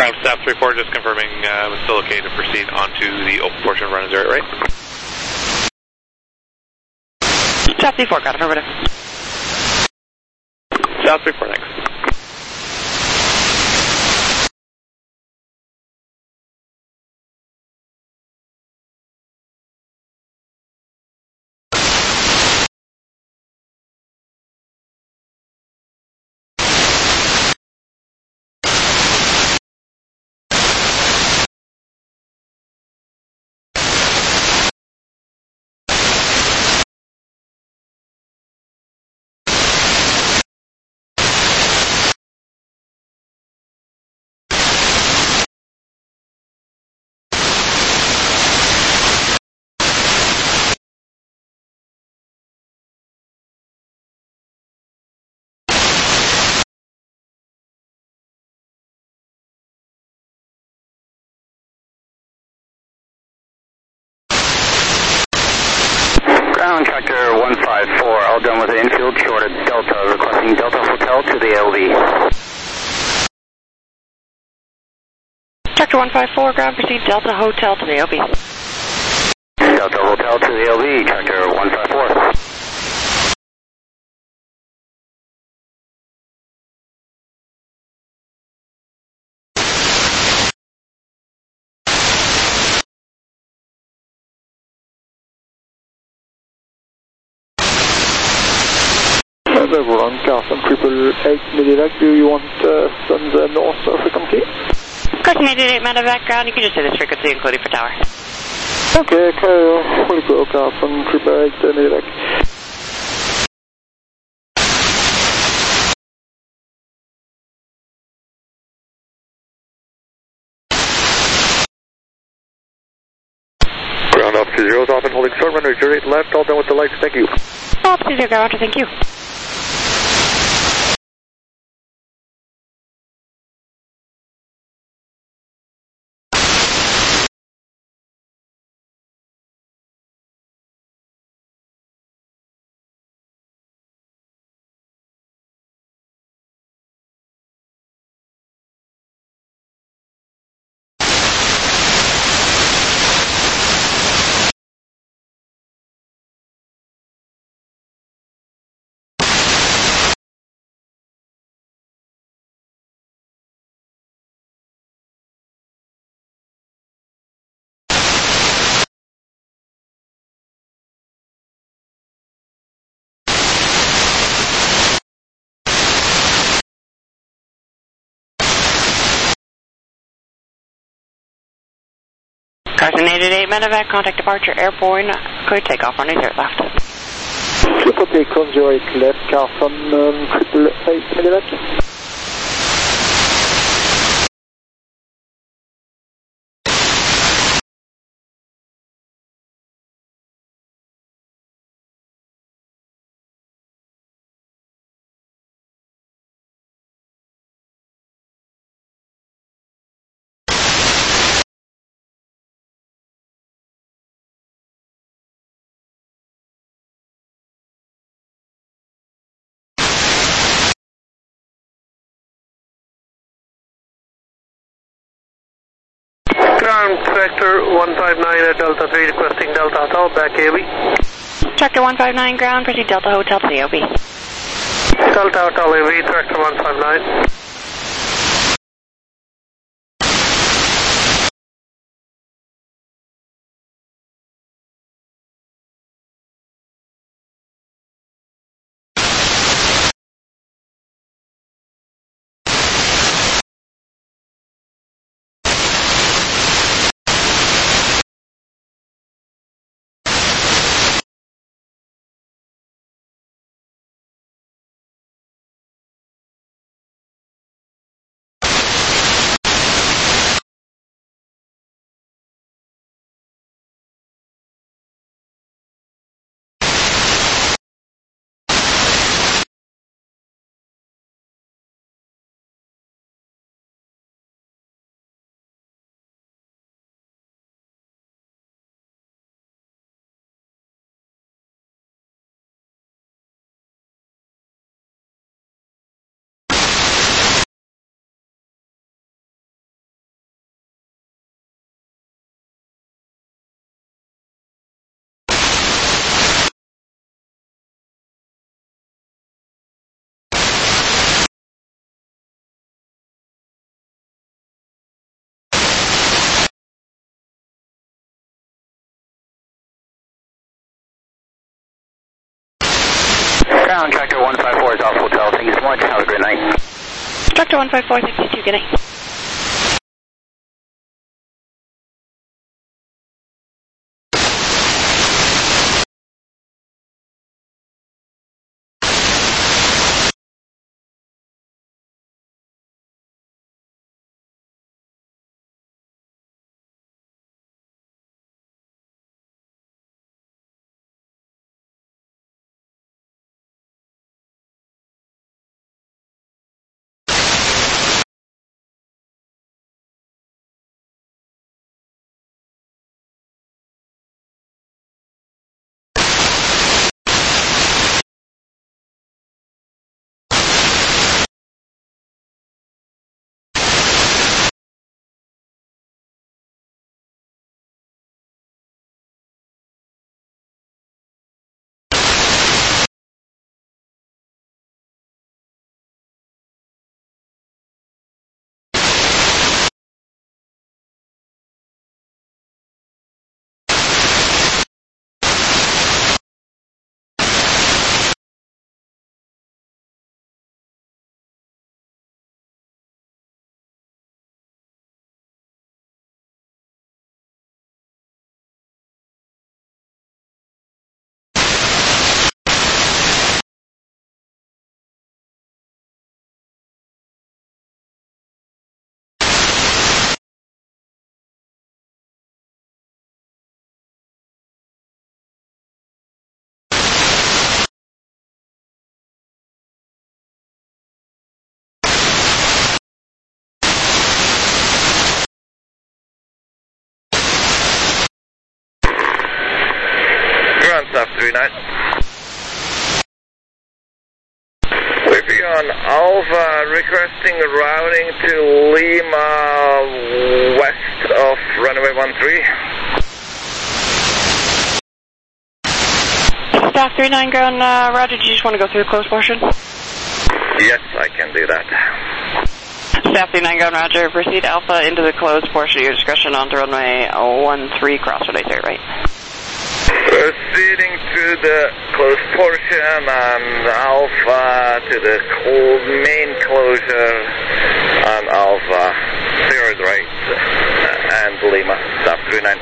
Ground staff 3-4, just confirming it's still okay to proceed onto the open portion of run 0, right? South 3-4, got affirmative. South 3-4, next. Ground Tractor 154, all done with the infield short of Delta, requesting Delta Hotel to the LV. Tractor 154, ground, proceed Delta Hotel to the LV. Delta Hotel to the LV, Tractor 154. Everyone, Carson 888 Medivac, do you want send the north frequency? Carson 888 Medivac, ground, you can just say this frequency including for tower. Okay, we'll go Carson 888 Medivac. Ground Officer 0 is off and holding short runway 08 left, all done with the lights, thank you. Officer 0, ground, thank you. Carson 888 Medivac, contact departure airborne, clear takeoff, runway 0 left. Super Takeoff 08 left, Carson 888 Medivac. Ground Tractor 159 at Delta 3 requesting Delta Hotel, back AV. Tractor 159 ground, proceed Delta Hotel to the LV. Delta Hotel AV, Tractor 159. Ground Tractor 154 is off hotel. Thank you so much. Have a great night. Tractor 154, thank you too. Good night. Staff 39. Whippy on Alpha, requesting routing to Lima west of runway 13. Staff 39 ground, Roger, do you just want to go through the closed portion? Yes, I can do that. Staff 39 ground, Roger, proceed Alpha into the closed portion at your discretion onto runway 13, crossroad 83, right? Proceeding to the closed portion and Alpha to the main closure on Alpha, 0 right, and Lima, Staff 39.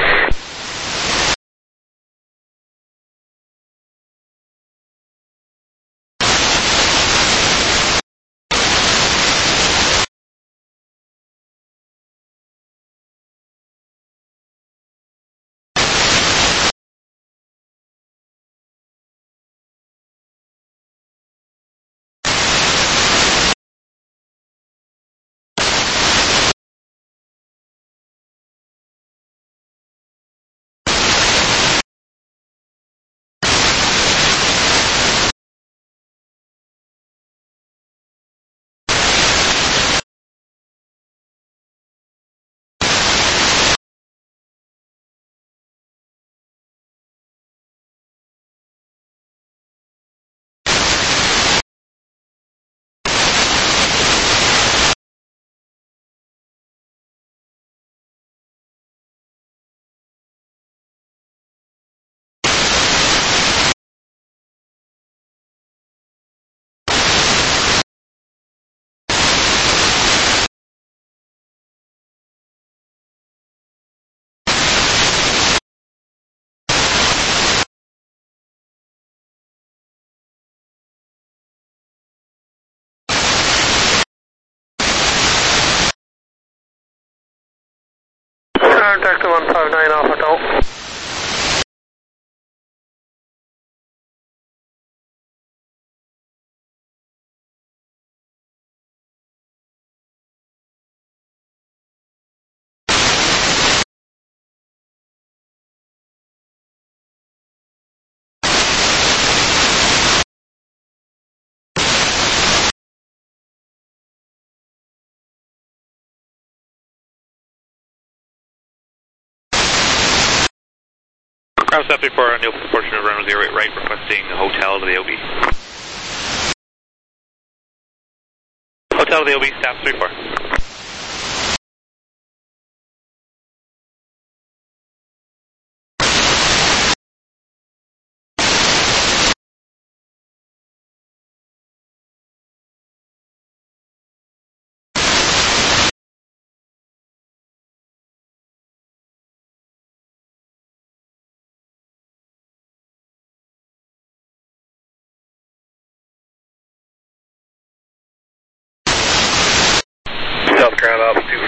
Contact 159 off hotel. Ground Staff 34 on the open portion of runway 08 right, requesting a hotel to the OB. Hotel to the OB, Staff 34.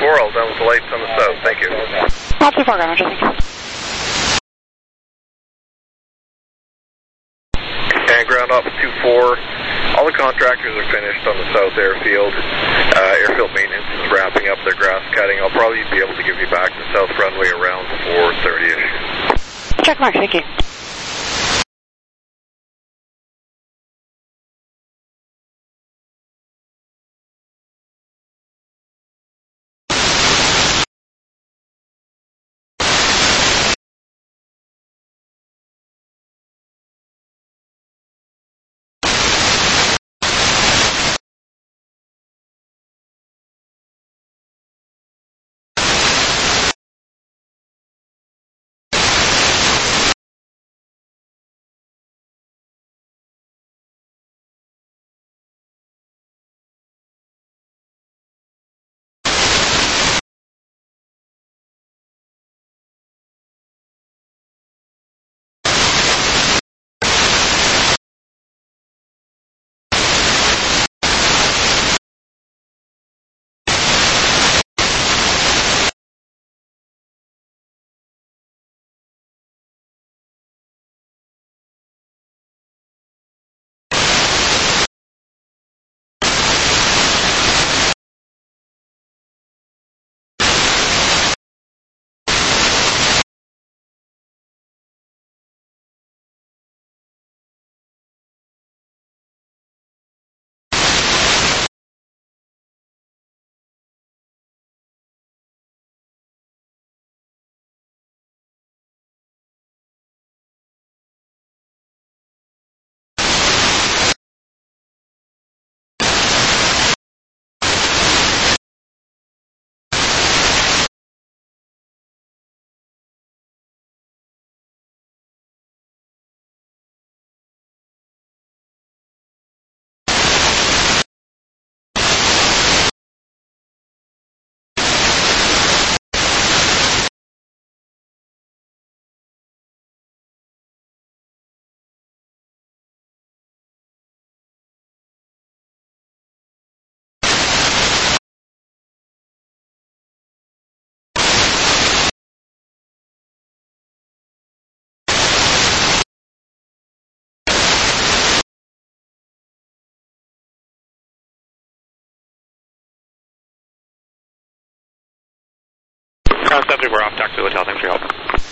24, all done with the lights on the south. Thank you. Not too far, Ground Roger, thank you. And ground ops 24. All the contractors are finished on the south airfield. Airfield maintenance is wrapping up their grass cutting. I'll probably be able to give you back the south runway around 4:30ish. Check mark, thank you. Subject, we're off Taxi Hotel. Thanks for your help.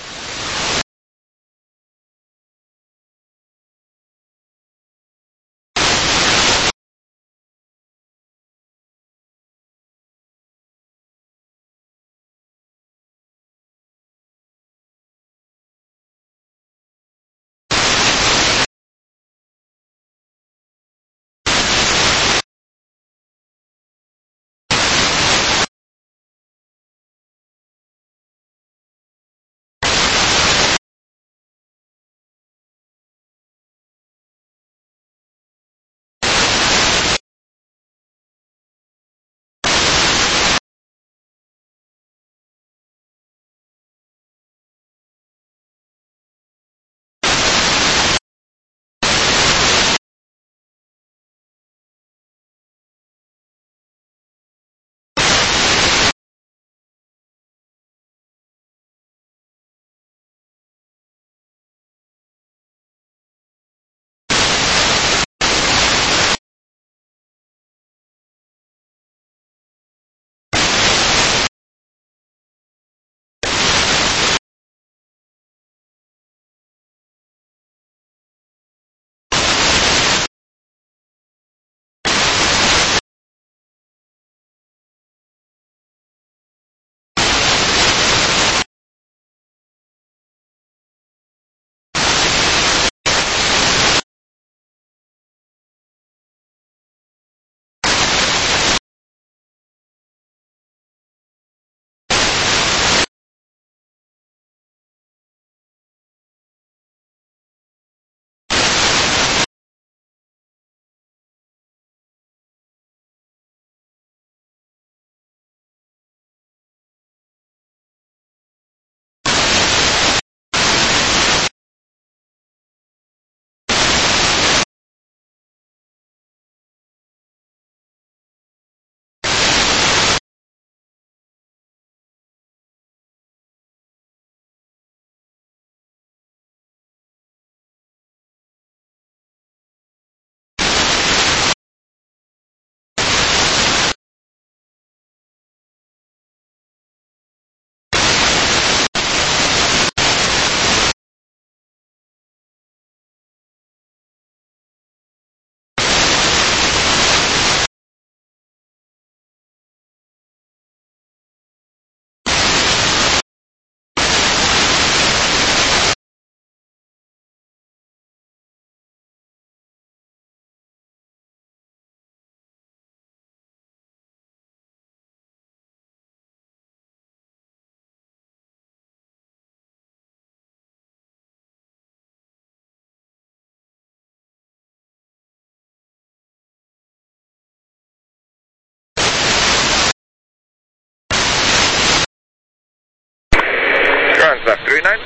39.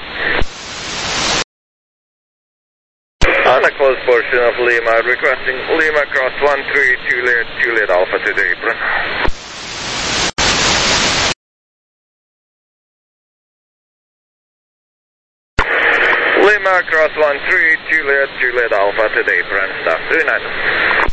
On a closed portion of Lima, requesting Lima cross 13 Juliet Alpha to the apron. Lima cross 13 Juliet Alpha to the apron, stop 39.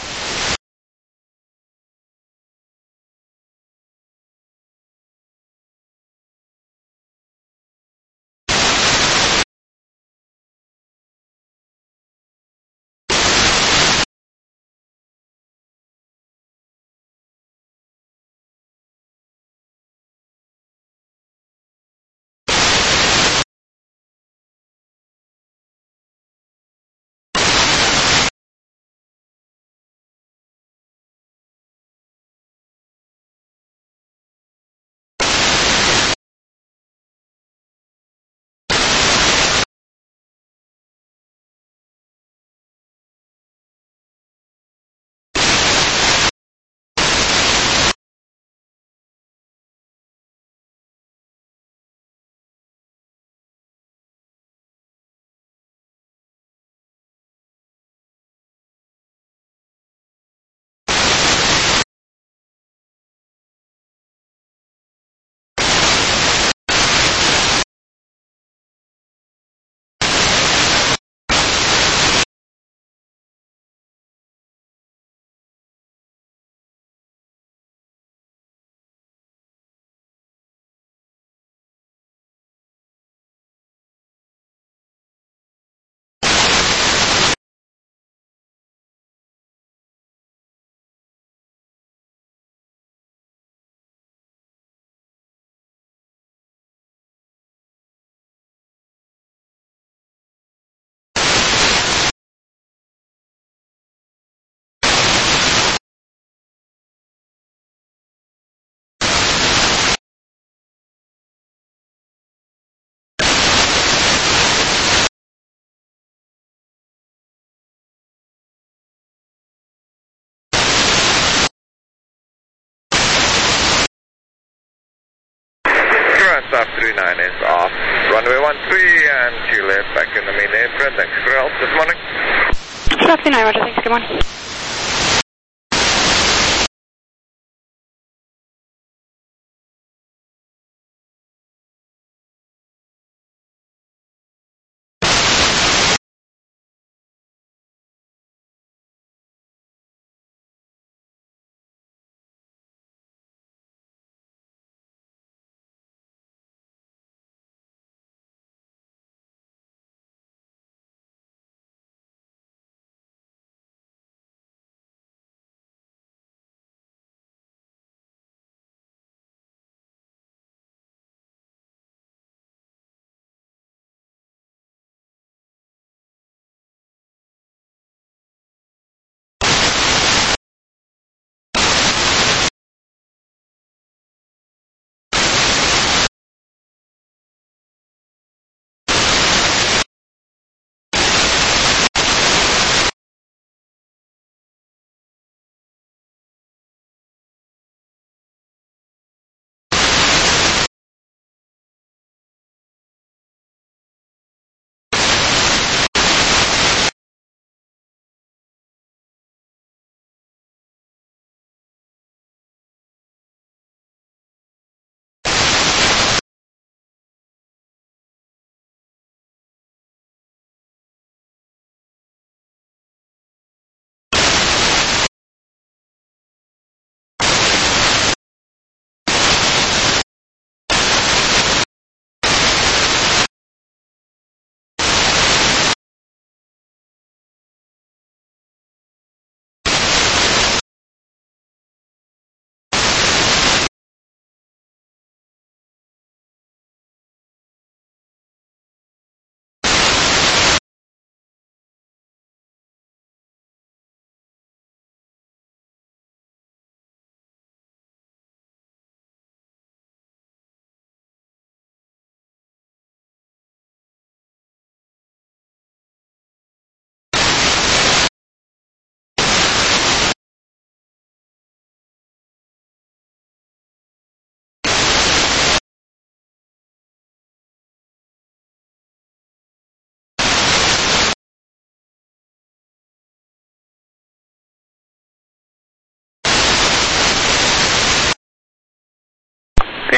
Stop 39 is off. Runway 13 and Juliet back in the main apron. Thanks for help this morning. Stop 39, Roger. Thanks. Good morning.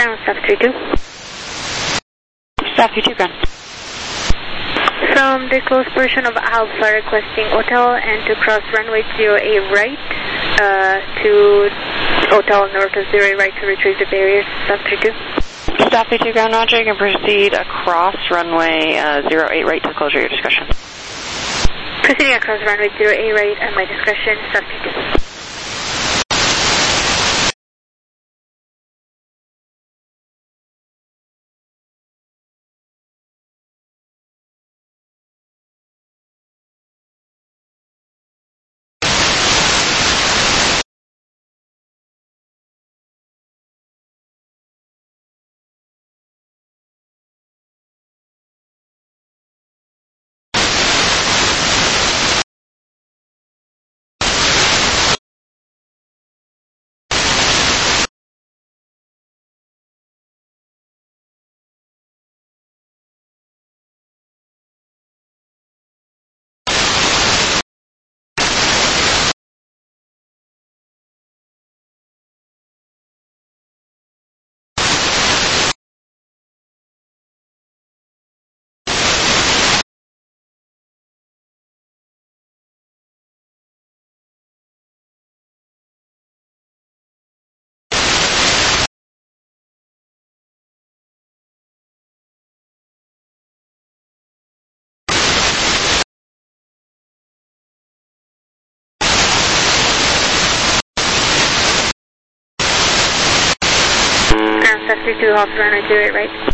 Ground, Staff 32. Staff 32, ground. From the closed portion of Alpha, requesting hotel and to cross runway 08 right to hotel north of 08 right to retrieve the barriers. Staff 32. Staff 32, ground, roger. You can proceed across runway 08 right to closure your discretion. Proceeding across runway 08 right at my discretion. Staff 32. Ground, Staff 32, off runway 08 right.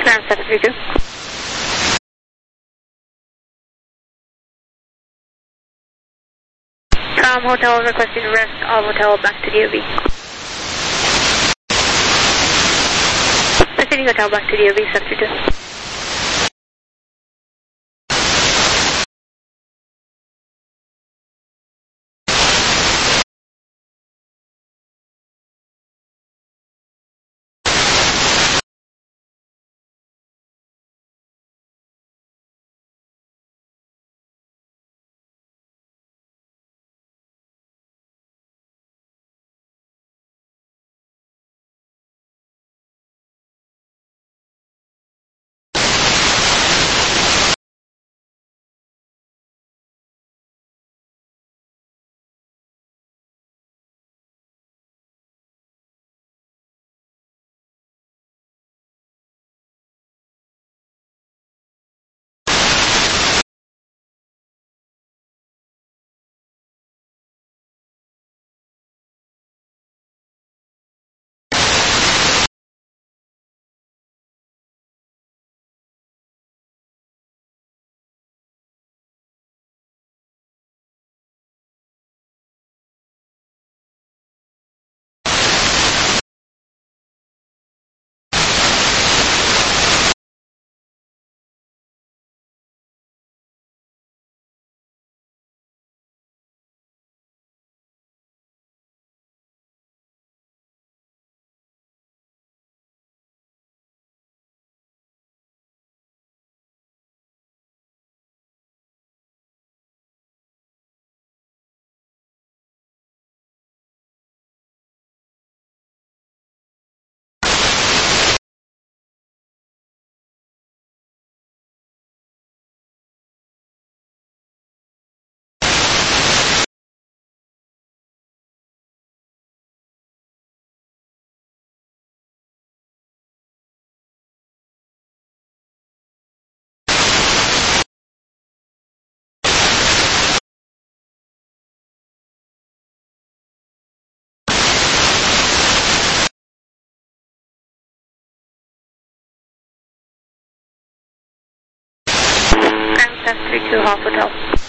Ground 732. Hotel requesting rest of hotel back to DOB. Proceeding hotel back to DOB, 732. Ground 732, Hawk Hotel.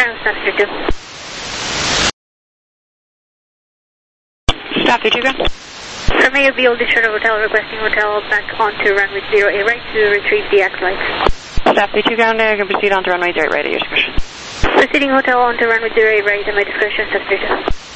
Ground staff 2. Staff 2 ground. May of the Old Detroit Hotel requesting hotel back onto runway 08 right to retrieve the X lights. Staff 2 ground, you can proceed onto runway 08 right at your discretion. Proceeding hotel onto runway 08 right at my discretion, staff 2.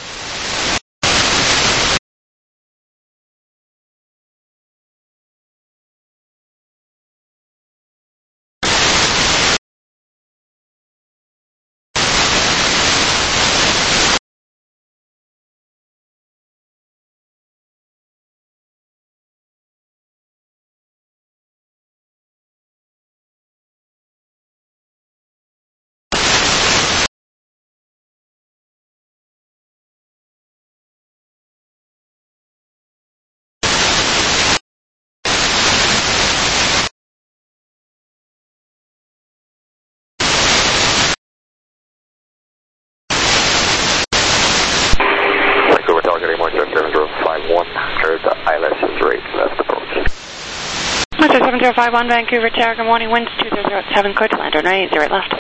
Mr. 7051 Vancouver Tower, good morning, winds 2007, clear to land on right, 0 left.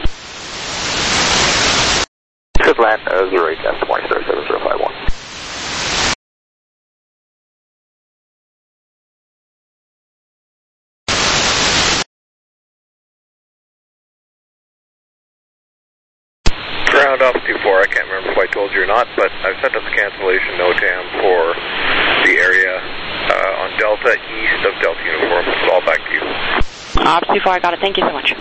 Good land, 08 left, 7051. Ground up before, I can't remember if I told you or not, but I've sent us a cancellation NOTAM for the area on Delta, east of Delta Uniform. It's all back to you. Ops 24, I got it. Thank you so much.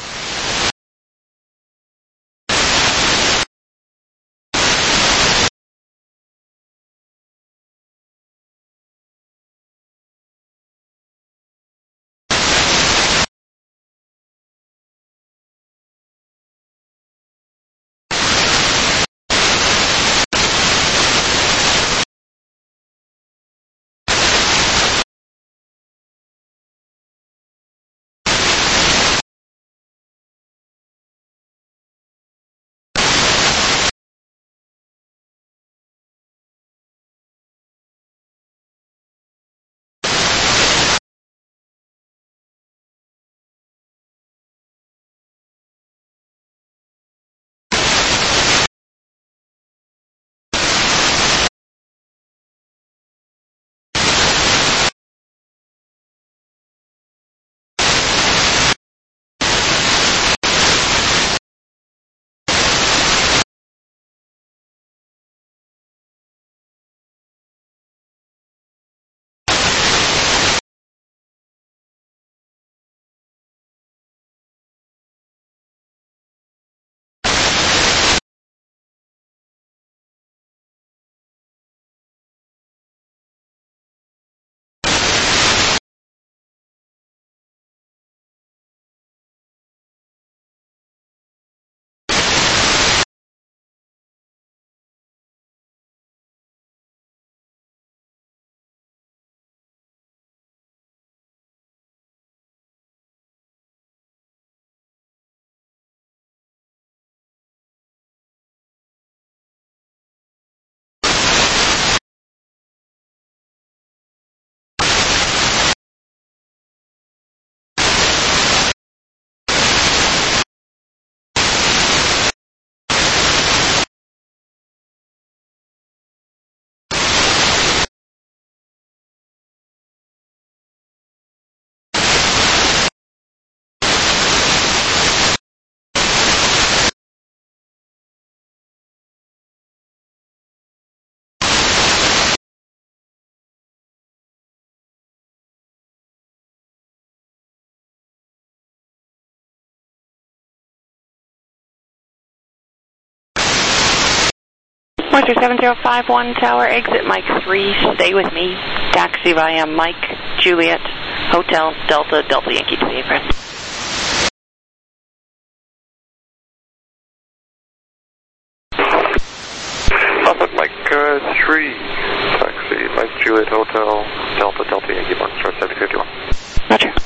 Mr. 7051 Tower, exit Mike 3, stay with me. Taxi via Mike, Juliet, Hotel, Delta, Delta Yankee to the apron. Perfect, Mike 3, taxi, Mike, Juliet, Hotel, Delta, Delta Yankee, 1, start 7051. Roger.